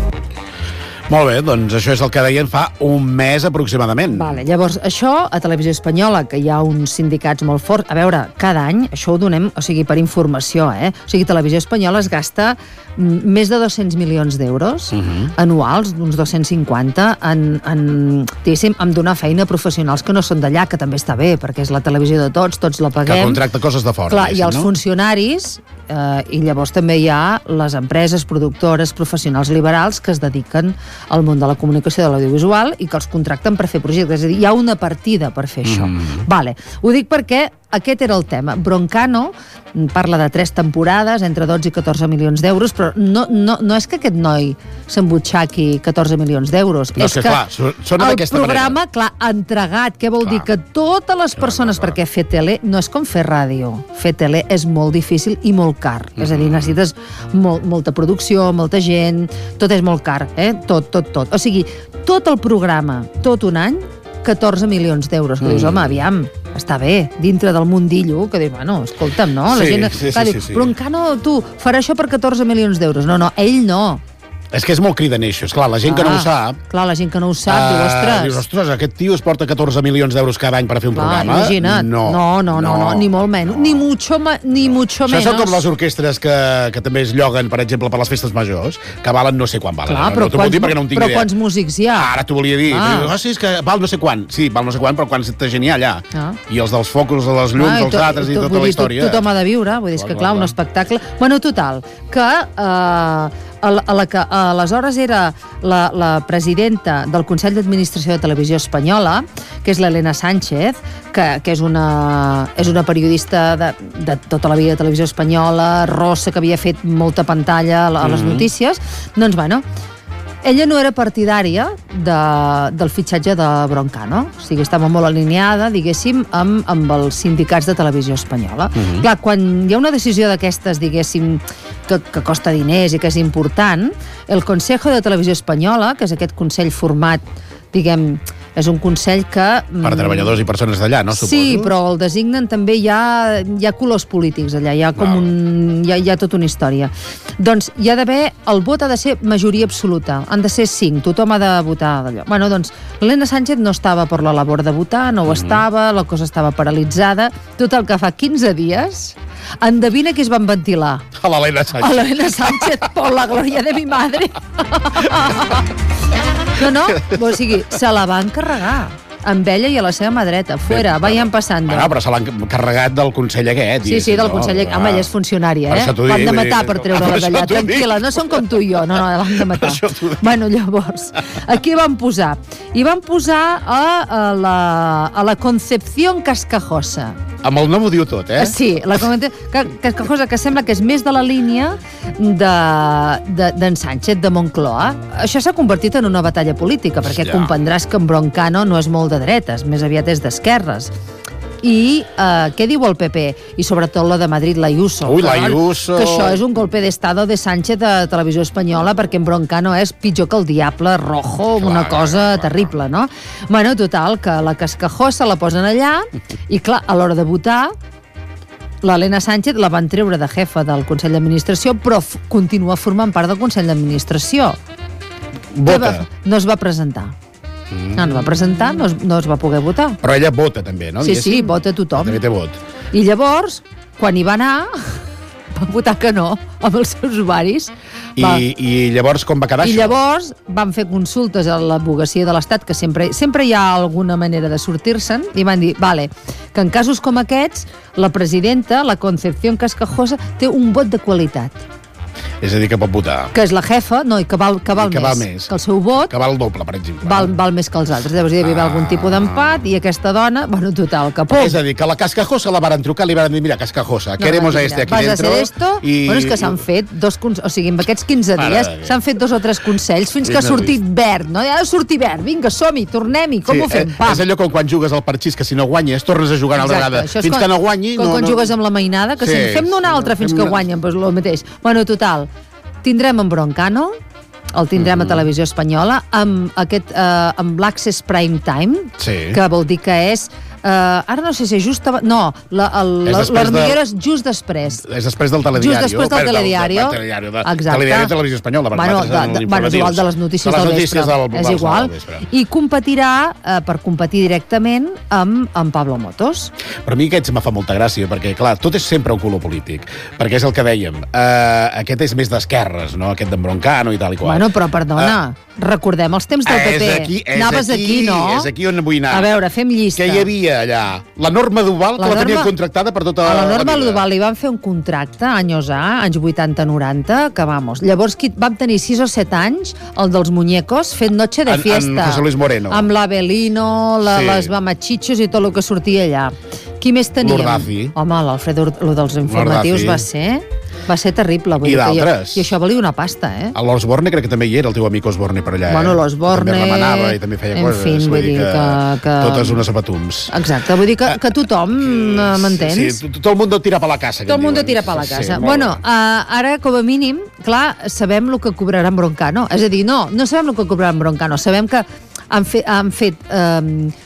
Molt bé, doncs això és el que deien fa un mes aproximadament. Vale, llavors, això a Televisió Espanyola, que hi ha uns sindicats molt forts, a veure, cada any, això ho donem, o sigui, per informació, O sigui, Televisió Espanyola es gasta més de 200 milions d'euros anuals, uns 250, diguéssim, en donar feina a professionals que no són d'allà, que també està bé, perquè és la televisió de tots la paguem. Que contracta coses de fora. Clar, i els funcionaris, i llavors també hi ha les empreses, productores, professionals liberals que es dediquen al món de la comunicació de l'audiovisual i que els contracten per fer projectes. És a dir, hi ha una partida per fer això. Vale. Ho dic perquè aquest era el tema. Broncano parla de 3 temporades, entre 12 i 14 milions d'euros, però no és que aquest noi s'embutxaqui 14 milions d'euros. No, és que clar, sona d'aquesta manera. El programa, clar, entregat. Què vol dir? Que totes les persones, perquè fer tele no és com fer ràdio. Fer tele és molt difícil i molt car. És a dir, necessites molta producció, molta gent, tot és molt car, Tot. O sigui, tot el programa, tot un any, 14 milions d'euros. Que dius, home, aviam, està bé, dintre del mundillo, que dius, bueno, escolta'm, no? La gent, sí. Broncano, tu, farà això per 14 milions d'euros. No, ell no. És que és molt cridaner, això. Esclar, la gent que no ho sap... Clar, la gent que no ho sap, dius, ostres, aquest tio es porta 14 milions d'euros cada any per fer un programa. Imagina't. No, ni molt menys. Ni mucho menos. Això són com les orquestres que també es lloguen, per exemple, per les festes majors, que valen no sé quan valen. Clar, no t'ho puc dir perquè no en tinc idea. Però quants músics hi ha? Ara t'ho volia dir. Sí, és que val no sé quan. Sí, val no sé quan, però quanta gent hi ha allà. I els dels focus, de les llums, els altres i tota la història. Tothom ha de viure, vull dir, és que clar, un espectacle... Bueno, total, que aleshores era la presidenta del Consell d'Administració de Televisió Espanyola, que és l'Helena Sánchez, que és una periodista de tota la vida de Televisió Espanyola, rossa, que havia fet molta pantalla a les notícies. Doncs, bueno, ella no era partidària del fitxatge de Broncano, o sigui, estava molt alineada, diguéssim, amb els sindicats de Televisió Espanyola. Clar, quan hi ha una decisió d'aquestes, diguéssim, que costa diners i que és important, el Consejo de Televisió Espanyola, que és aquest consell format, diguem, és un consell que... Per treballadors i persones d'allà, no? Suposo. Sí, però el designen també, hi ha colors polítics allà, hi ha tota una història. Doncs hi ha d'haver, el vot ha de ser majoria absoluta, han de ser 5, tothom ha de votar d'allò. Bueno, doncs, l'Helena Sánchez no estava per la labor de votar, no ho estava, la cosa estava paralitzada, tot el que fa 15 dies... Endevina qui es van ventilar. A l'Helena Sánchez. A l'Helena Sánchez, por la gloria de mi madre. No, o sigui, se la van carregar amb ella i a la seva mà dreta, fuera, vayan passant. Bueno, però se l'han carregat del Consell aquest. Sí, del Consell aquest. Home, ella és funcionària, L'han de matar per treure-la d'allà. Tranquil·la, no són com tu i jo. No, l'han de matar. Bueno, llavors, aquí van posar? I van posar a la Concepción Cascajosa. Amb el nom ho diu tot, Sí, la Cascajosa, que sembla que és més de la línia d'en Sánchez, de Moncloa. Això s'ha convertit en una batalla política, perquè comprendràs que en Broncano no és molt de dretes, més aviat és d'esquerres. I què diu el PP? I sobretot la de Madrid, la Ayuso. Ui, la Ayuso! Que això és un golpe d'estado de Sánchez de Televisió Espanyola, perquè en Broncano és pitjor que el diable rojo, una cosa terrible, no? Bueno, total, que la Cascajosa la posen allà, i clar, a l'hora de votar, l'Helena Sánchez la van treure de jefa del Consell d'Administració, però continua formant part del Consell d'Administració. Vota. No es va presentar. No va presentar, no es va poder votar. Però ella vota també, no? Sí, vota tothom. També té vot. I llavors, quan hi va anar, va votar que no, amb els seus ovaris. I llavors com va quedar això? I llavors van fer consultes a l'advocacia de l'Estat, que sempre hi ha alguna manera de sortir-se'n, i van dir, vale, que en casos com aquests, la presidenta, la Concepción Cascajosa, té un vot de qualitat. És a dir, que pot votar. Que és la jefa, no, i que val més. Que el seu vot... Que val el doble, per exemple. Val més que els altres. Llavors hi havia algun tipus d'empat i aquesta dona, bueno, total, que pum. És a dir, que la Cascajosa la varen trucar, li varen dir, mira, Cascajosa, queremos a este aquí dentro. Vas a hacer esto? Bueno, és que s'han fet o sigui, en aquests 15 dies s'han fet 2 o 3 consells fins que ha sortit verd, no? Ha de sortir verd, vinga, som-hi, tornem-hi, com ho fem? És allò com quan jugues al parxís, que si no guanyes, tornes a jugar una vegada. Fins que no guanyi... Com quan jugues amb la mainada, que fem-ne una altra fins que guanyen, doncs el mateix. Bueno, total, tindrem en Broncano, el tindrem a Televisió Espanyola, amb l'Access Prime Time, que vol dir que és... ara no sé si just... No, l'Hormiguero és just després. És després del telediario. Just després del telediario. Telediario de Televisió Espanyola. Bueno, és igual, de les notícies del vespre. És igual. I competirà, per competir directament, amb Pablo Motos. Per mi aquest me fa molta gràcia, perquè, clar, tot és sempre un color polític. Perquè és el que dèiem. Aquest és més d'esquerres, no? Aquest d'en Broncano i tal i qual. Bueno, però perdona, recordem els temps del PP. Anaves aquí, no? És aquí on vull anar. A veure, fem llista. Què hi havia allà? La Norma Duval, que la tenien contractada per tota la Norma Duval li van fer un contracte, anys 80-90, que vamos. Llavors vam tenir 6 o 7 anys, el dels muñecos, fent noche de fiesta. Amb José Luis Moreno. Amb l'Abelino, les Bamachichos i tot el que sortia allà. Qui més teníem? L'Urdaci. Home, l'Alfredo, el dels informatius va ser terrible. I d'altres. I això valia una pasta, L'Osborne crec que també hi era, el teu amic Osborne per allà. Bueno, l'Osborne... També remenava i també feia coses. En fi, vull dir que... Totes unes apatums. Exacte, vull dir que tothom, m'entens? Sí, tot el mundo tira per la casa. Tot el mundo tira per la casa. Bueno, ara, com a mínim, clar, sabem el que cobrarà en Broncano. És a dir, no sabem el que cobrarà en Broncano, sabem que han fet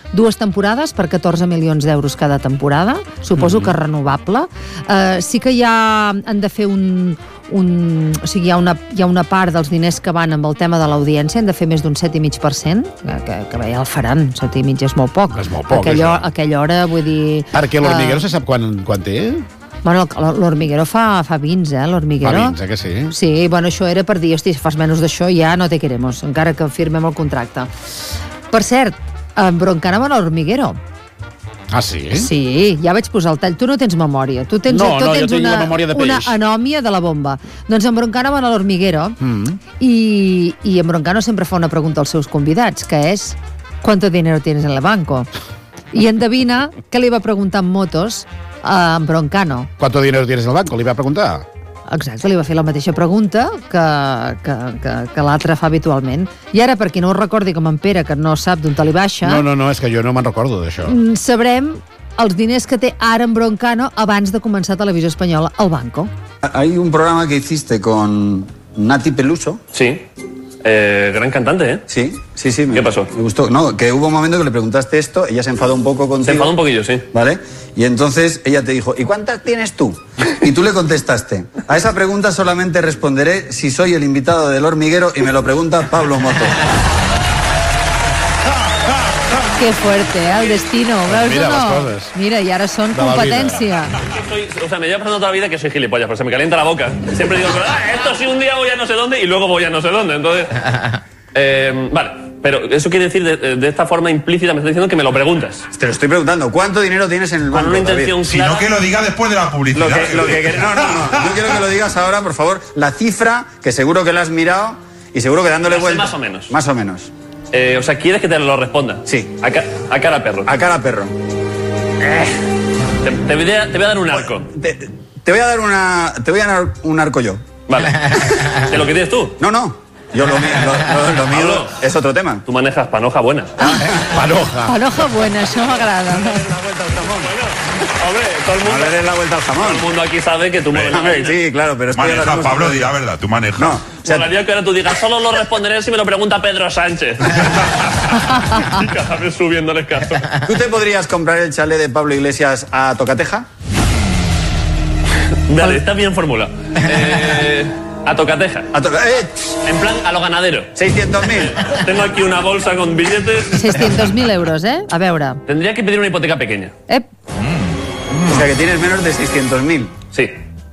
2 temporades per 14 milions d'euros cada temporada, suposo que renovable. Sí que ja han de fer o sigui, hi ha una part dels diners que van amb el tema de l'audiència, han de fer més d'un 7,5%, que bé, ja el faran, 7,5% és molt poc. És molt poc, aquella hora, vull dir... Perquè l'Hormiguero se sap quan té? Bueno, l'Hormiguero fa 20, l'Hormiguero. Fa 20, que sí? Sí, bueno, això era per dir, hosti, si fas menys d'això ja no te queremos, encara que firmem el contracte. Per cert, broncant amb l'Hormiguero. Ah, sí? Sí, ja vaig posar el tall. Tu no tens memòria. Tu tens, jo tinc la memòria de peix. Una anòmia de la bomba. Doncs en Broncano va a l'Hormiguero i en Broncano sempre fa una pregunta als seus convidats, que és ¿cuánto dinero tienes en el banco? I endevina què li va preguntar en motos a en Broncano. ¿Cuánto dinero tienes en el banco? Li va preguntar. Exacte, li va fer la mateixa pregunta que l'altre fa habitualment. I ara, per qui no ho recordi, com en Pere, que no sap d'on te li baixa... No, és que jo no me'n recordo d'això. Sabrem els diners que té ara en Broncano abans de començar Televisió Espanyola al banco. Hay un programa que hiciste con Nati Peluso. Sí. Gran cantante, ¿eh? Sí. ¿Qué pasó? Me gustó. No, que hubo un momento que le preguntaste esto, ella se enfadó un poco contigo. Se enfadó un poquillo, sí. ¿Vale? Y entonces ella te dijo, ¿y cuántas tienes tú? Y tú le contestaste, a esa pregunta solamente responderé si soy el invitado del Hormiguero y me lo pregunta Pablo Moto. Que fuerte, el destino. Mira las cosas. Mira, y ahora son competencia. Me lleva pasando toda la vida que soy gilipollas, pero se me calienta la boca. Siempre digo, esto sí, un día voy a no sé dónde y luego voy a no sé dónde. Entonces, vale, pero eso quiere decir de esta forma implícita, me está diciendo que me lo preguntas. Te lo estoy preguntando, ¿cuánto dinero tienes en el banco? Con una intención clara. Si no, que lo diga después de la publicidad. No, yo quiero que lo digas ahora, por favor, la cifra, que seguro que la has mirado y seguro que dándole vuelta. Más o menos. Más o menos. O sea, ¿quieres que te lo responda? Sí. A cara a perro. A cara a perro. Te voy a dar un arco. Te voy a dar un arco yo. Vale. ¿Te lo que tienes tú? No. Yo lo mío es otro tema. Tú manejas panoja buena. Panoja. Panoja buena, això m'agrada. Hombre, todo el mundo... No le des la vuelta al jamón. Todo el mundo aquí sabe que tú manejas. Sí, claro, pero es que... Maneja, Pablo, di la verdad, tú manejas. No. Molaría que ahora tú digas, solo lo responderé si me lo pregunta Pedro Sánchez. Y cada vez subiéndole caso. ¿Tú te podrías comprar el chalet de Pablo Iglesias a Tocateja? Dale, está bien formulado. A Tocateja. En plan, a lo ganadero. 600.000. Tengo aquí una bolsa con billetes. 600.000 euros, A veure. Tendría que pedir una hipoteca pequeña. O sea, que tienes menos de 600.000. Sí.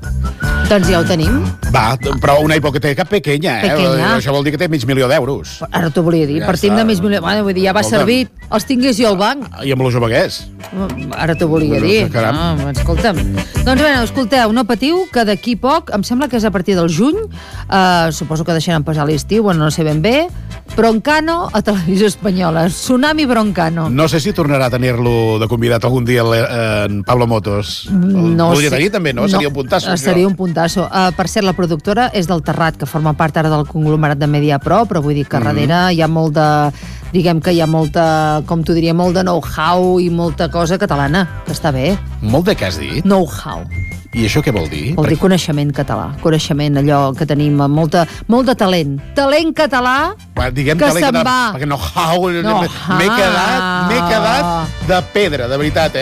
Doncs ja ho tenim. Va, però una hipoteca pequeña, Pequeña. Això vol dir que té $500.000 d'euros. Ara t'ho volia dir. Ja Partim està. de mig milió. Vull dir, ja va servir. Els tingués jo al banc. I amb lo jove que és. Ara t'ho volia dir. Caram. Escolta'm. Doncs bé, escolteu, no patiu, que d'aquí poc, em sembla que és a partir del juny, suposo que deixaran passar l'estiu, bueno, no sé ben bé, Broncano a Televisió Espanyola. Tsunami Broncano. No sé si tornarà a tenir-lo de convidat algun dia en Pablo Motos. No podria sé. tenir també, no? Seria un puntasso. això. Seria un puntasso. Per cert, la productora és del Terrat, que forma part ara del conglomerat de Mediapro, però vull dir que darrere hi ha molt de... Diguem que hi ha molta, com t'ho diria, molt de know-how i molta cosa catalana, que està bé. Molt de què has dit? Know-how. I això què vol dir? Vol dir coneixement català, coneixement, allò que tenim, molt de talent. Talent català Diguem que talent se'n català, va. perquè know-how... Know-how. M'he quedat de pedra, de veritat,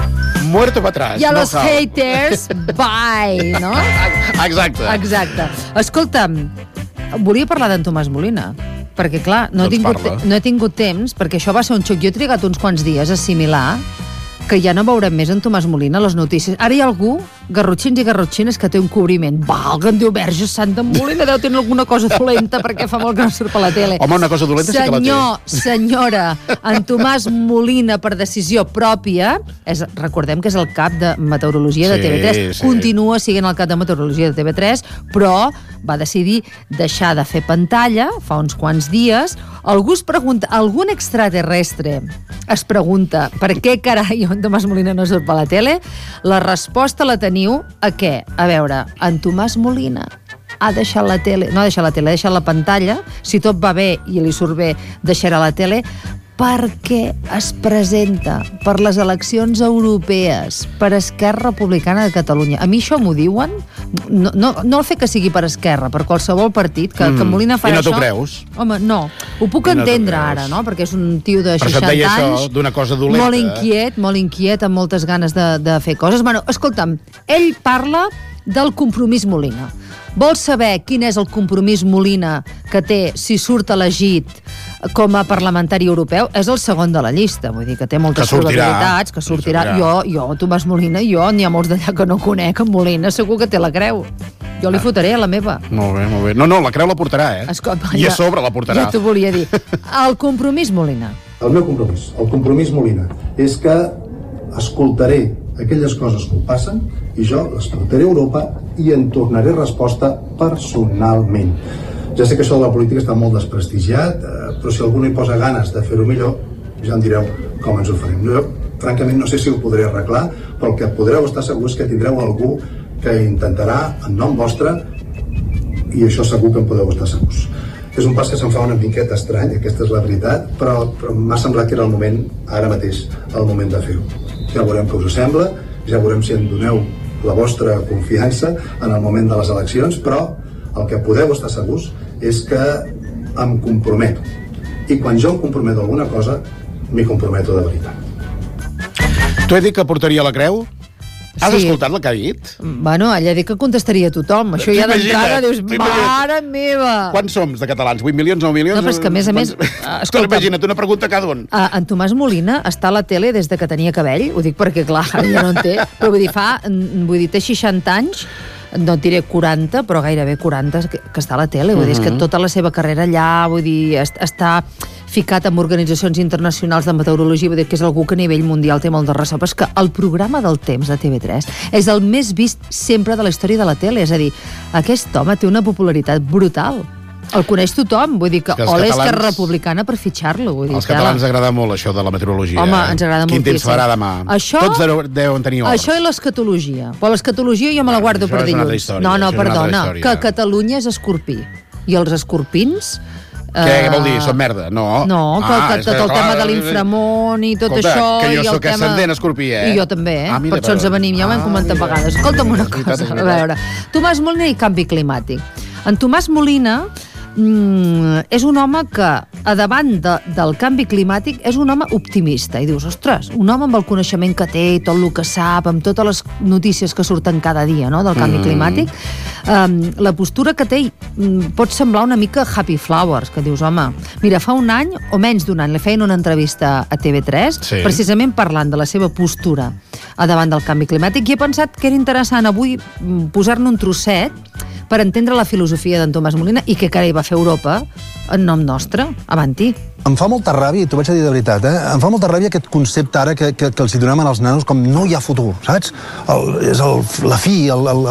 Muerto para atrás. I a los know-how. haters, bye, no? Exacte. Exacte. Escolta'm, volia parlar d'en Tomàs Molina, perquè, clar, no he tingut temps, perquè això va ser un xoc. Jo he trigat uns quants dies a assimilar que ja no veurem més en Tomàs Molina a les notícies. Ara hi ha algú, garrotxins i garrotxines, que té un cobriment. Valga'm Déu Verge Santa, Molina deu tenir alguna cosa dolenta perquè fa molt que no surt per la tele. Home, una cosa dolenta sí que la té. Senyora, en Tomàs Molina, per decisió pròpia, recordem que és el cap de Meteorologia de TV3, continua sent el cap de Meteorologia de TV3, però va decidir deixar de fer pantalla fa uns quants dies. Algú es pregunta, algun extraterrestre es pregunta per què carai en Tomàs Molina no surt per la tele? La resposta la teniu a què? A veure, en Tomàs Molina ha deixat la tele, no ha deixat la tele, ha deixat la pantalla, si tot va bé i li surt bé, deixarà la tele, perquè es presenta per les eleccions europees per Esquerra Republicana de Catalunya. A mi això m'ho diuen no el fet que sigui per Esquerra, per qualsevol partit, que Molina fa això... I no t'ho creus? Home, no. Ho puc entendre ara, no? Perquè és un tio de 60 anys... Però se't deia això d'una cosa dolenta. Molt inquiet, amb moltes ganes de fer coses. Bueno, escolta'm, ell parla del compromís Molina. Vols saber quin és el compromís Molina que té si surt elegit com a parlamentari europeu? És el segon de la llista, vull dir que té moltes probabilitats, que sortirà. Jo, Tomàs Molina, n'hi ha molts d'allà que no conec, en Molina segur que té la creu. Jo li fotré a la meva. Molt bé, molt bé. No, la creu la portarà, Escolta, I a sobre la portarà. Ja t'ho volia dir. El compromís Molina. El meu compromís, el compromís Molina, és que escoltaré aquelles coses que ho passen i jo les portaré a Europa i en tornaré resposta personalment. Ja sé que això de la política està molt desprestigiat, però si algú hi posa ganes de fer-ho millor, ja em direu com ens ho farem. Jo, francament, no sé si ho podré arreglar, però el que podreu estar segurs que tindreu algú que intentarà en nom vostre, i això segur que en podeu estar segurs. És un pas que se'm fa una miqueta estrany, aquesta és la veritat, però m'ha semblat que era el moment, ara mateix, el moment de fer-ho. Ja veurem què us sembla, ja veurem si em doneu la vostra confiança en el moment de les eleccions, però el que podeu estar segurs és que em comprometo. I quan jo em comprometo a alguna cosa, m'hi comprometo de veritat. Tu he dit que portaria la creu? Has escoltat el que ha dit? Bueno, ella ha dit que contestaria a tothom. Això ja d'entrada dius, mare meva! Quants som de catalans? 8 milions, 9 milions? No, però és que a més... Escolta, imagina't una pregunta a cada un. En Tomàs Molina està a la tele des de que tenia cabell, ho dic perquè, clar, ja no en té, però vull dir, té 60 anys, no et diré 40, però gairebé 40 que està a la tele, vull dir, és que tota la seva carrera allà, vull dir, està ficat amb organitzacions internacionals de meteorologia, vull dir que és algú que a nivell mundial té molt de ressò, però és que el programa del temps de TV3 és el més vist sempre de la història de la tele, és a dir, aquest home té una popularitat brutal. El coneix tothom, vull dir que Ola és Esquerra Republicana per fitxar-lo. Als catalans agrada molt això de la meteorologia. Home, ens agrada moltíssim. Quin temps farà demà? Tots deuen tenir hores. Això i l'escatologia. Però l'escatologia jo me la guardo per dilluns. No, perdona, que Catalunya és escorpí. I els escorpins... Què vol dir? Són merda? No. No, tot el tema de l'inframont i tot això... Que jo sóc ascendent escorpí, I jo també, per això ens avenim, ja ho hem comentat vegades. Escolta'm una cosa, a veure. Tomàs Molina i canvi climàtic. En Tomàs Molina és un home que, a davant del canvi climàtic, és un home optimista. I dius, ostres, un home amb el coneixement que té i tot el que sap, amb totes les notícies que surten cada dia, no?, del canvi climàtic, la postura que té pot semblar una mica Happy Flowers, que dius, home, mira, fa un any o menys d'un any li feien una entrevista a TV3, precisament parlant de la seva postura a davant del canvi climàtic, i he pensat que era interessant avui posar-ne un trosset per entendre la filosofia d'en Tomàs Molina i què carai va fer Europa en nom nostre. Avanti. Em fa molta ràbia, i t'ho vaig a dir de veritat, em fa molta ràbia aquest concepte ara que els hi donem als nanos com no hi ha futur, saps? És la fi,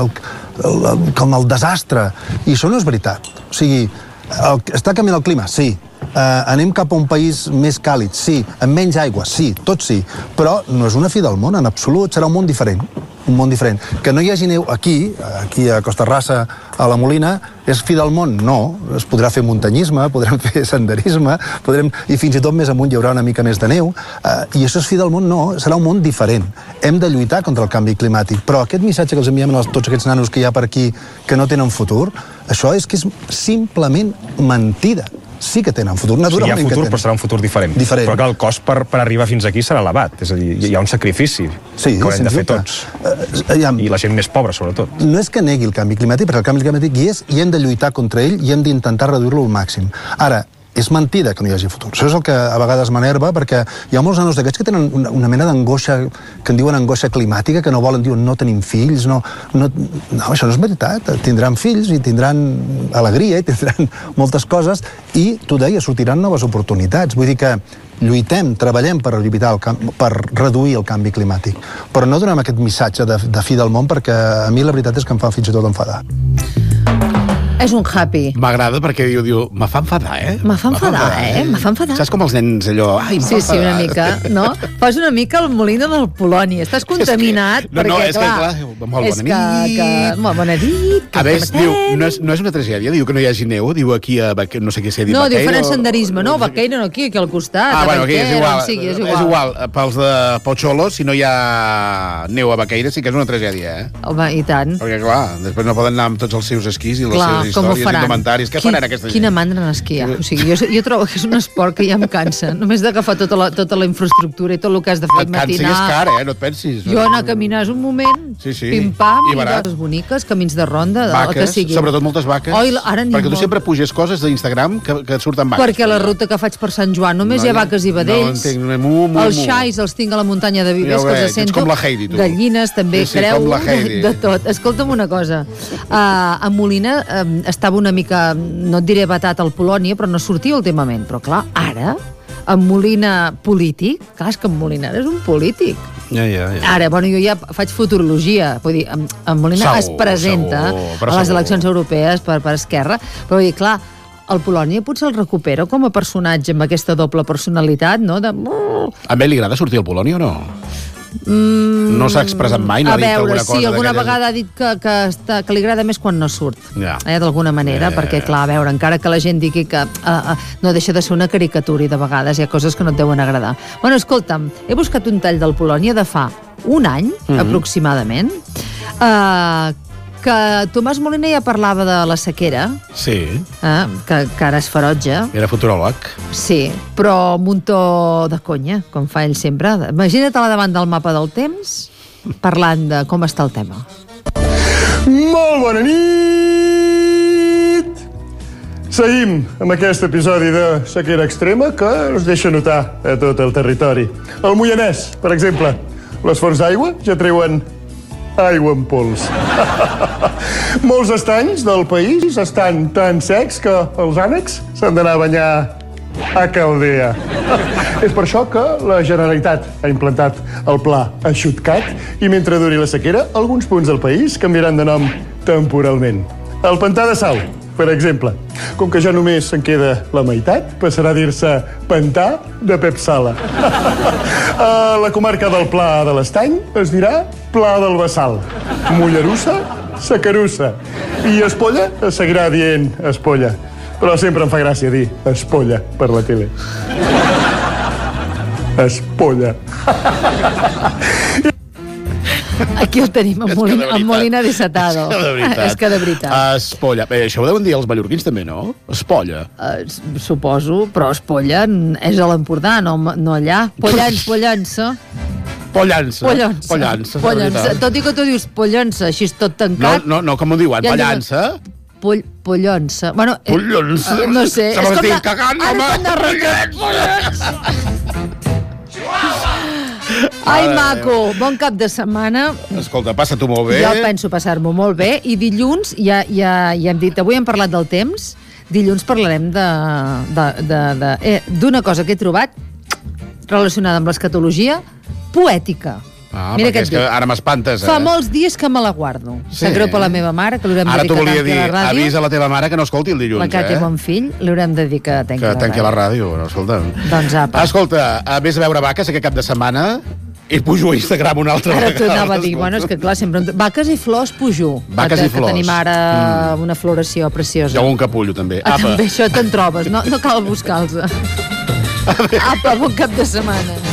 com el desastre. I això no és veritat. O sigui, està canviant el clima? Sí. Anem cap a un país més càlid? Sí. Amb menys aigua? Sí. Tot sí. Però no és una fi del món, en absolut. Serà un món diferent. Un món diferent. Que no hi hagi neu aquí a Costa Rassa, a la Molina, és fi del món? No. Es podrà fer muntanyisme, podrem fer senderisme, i fins i tot més amunt hi haurà una mica més de neu. I això és fi del món? No. Serà un món diferent. Hem de lluitar contra el canvi climàtic. Però aquest missatge que els enviem a tots aquests nanos que hi ha per aquí que no tenen futur, això és que és simplement mentida. Sí que tenen futur, naturalment. Sí, hi ha futur, però serà un futur diferent. Però que el cost per arribar fins aquí serà elevat. És a dir, hi ha un sacrifici que haurem de fer tots. I la gent més pobra, sobretot. No és que negui el canvi climàtic, perquè el canvi climàtic hi és i hem de lluitar contra ell i hem d'intentar reduir-lo al màxim. Ara, és mentida que no hi hagi futur. Això és el que a vegades m'enerva, perquè hi ha molts nanos d'aquests que tenen una mena d'angoixa, que en diuen angoixa climàtica, que no volen, diuen, no tenim fills, no, això no és veritat. Tindran fills i tindran alegria i tindran moltes coses i, tu deies, sortiran noves oportunitats. Vull dir que lluitem, treballem per reduir el canvi climàtic, però no donem aquest missatge de fi del món, perquè a mi la veritat és que em fa fins i tot enfadar. És un happy. M'agrada perquè diu, me fa enfadar, Me fa enfadar. Saps com els nens allò? Ai, Sí, una mica, no? Fas una mica el Molina del Polònia. Estàs contaminat perquè, clar... Molt bona nit. Molt bona nit. A més, diu, no és una tragèdia, diu que no hi hagi neu, diu aquí a no sé què s'ha dit. No, diu farem senderisme, no, Baqueiro no, aquí al costat. Bueno, aquí és igual. És igual. Pels Xolos, si no hi ha neu a Baqueiro, sí que és una tragèdia, Home, i tant. Perquè, clar, després no poden anar amb tots els seus esquís i les seves històries i comentaris. Què faran aquesta gent? Quina mandra en esquiar. O sigui, jo trobo que és un esport que ja em cansa. Només d'agafar tota la infraestructura i tot el que has de fer matinar. Et cansa i és car, no et pensis. Jo anar a caminar és un moment, pim-pam, i coses boniques, camins de ronda, el que sigui. Sobretot moltes vaques. Perquè tu sempre puges coses d'Instagram que surten vaques. Perquè la ruta que faig per Sant Joan només hi ha vaques i vedells. Els xais els tinc a la muntanya de Vivers, que els sento. Gallines, també, creu, de tot. Escolta'm una cosa. A Molina estava una mica, no et diré batat al Polònia, però no sortia últimament. Però clar, ara, en Molina polític, clar, és que en Molina és un polític. Ara, jo ja faig futurologia, vull dir, en Molina es presenta a les eleccions europees per Esquerra, però vull dir, clar, el Polònia potser el recupera com a personatge amb aquesta doble personalitat, no? A ell li agrada sortir al Polònia o no? No s'ha expressat mai, no ha dit alguna cosa. Sí, alguna vegada ha dit que li agrada més quan no surt, d'alguna manera, perquè, clar, a veure, encara que la gent digui que no deixa de ser una caricatura i de vegades hi ha coses que no et deuen agradar. Bueno, escolta'm, he buscat un tall del Polònia de fa un any, aproximadament, que Tomàs Molina ja parlava de la sequera. Sí. Que ara és ferotge. Era futuròleg. Sí, però amb un to de conya, com fa ell sempre. Imagina't-la davant del mapa del temps, parlant de com està el tema. Molt bona nit! Seguim amb aquest episodi de sequera extrema que es deixa notar a tot el territori. El Moianès, per exemple. Les fonts d'aigua ja treuen aigua en pols. Molts estanys del país estan tan secs que els ànecs s'han d'anar a banyar a Caldea. És per això que la Generalitat ha implantat el pla Aixutcat i mentre duri la sequera, alguns punts del país canviaran de nom temporalment. El Pantà de Sau, per exemple. Com que ja només se'n queda la meitat, passarà a dir-se Pantà de Pep Sala. A la comarca del Pla de l'Estany es dirà Pla del Bassal. Mollerussa, Sacarussa. I Espolla es seguirà dient Espolla. Però sempre em fa gràcia dir Espolla per la tele. Espolla. Aquí el tenim, amb Molina desatado. És que de veritat. Espolla. Això ho deuen dir els mallorquins també, no? Espolla. Suposo, però Espolla és a l'Empordà, no allà. Pollança. Pollança. Tot i que tu dius pollança, així tot tancat. No, com ho diuen? Pollança? Pollonça. Bueno, Pollonça? No sé. Se m'estic cagant, home! Pollonça! Ai, maco, bon cap de setmana. Escolta, passa-t'ho molt bé. Jo penso passar-m'ho molt bé. I dilluns, ja hem dit, avui hem parlat del temps, dilluns parlarem d'una cosa que he trobat relacionada amb l'escatologia poètica. Mira perquè és que ara m'espantes, Fa molts dies que me la guardo. Sap greu per la meva mare, que l'haurem de dir que tanqui la ràdio. Avisa la teva mare que no escolti el dilluns, La Cati Bonfill, l'haurem de dir que tanqui la ràdio. Escolta. Doncs apa. Escolta, vés a veure vaques aquest cap de setmana i pujo a Instagram una altra vegada. Ara t'ho anava a dir, bueno, és que clar, sempre... Vaques i flors pujo. Vaques i flors. Que tenim ara una floració preciosa. I algun capullo, també. També això te'n trobes, no cal buscar-los. Apa, bon cap de setmana.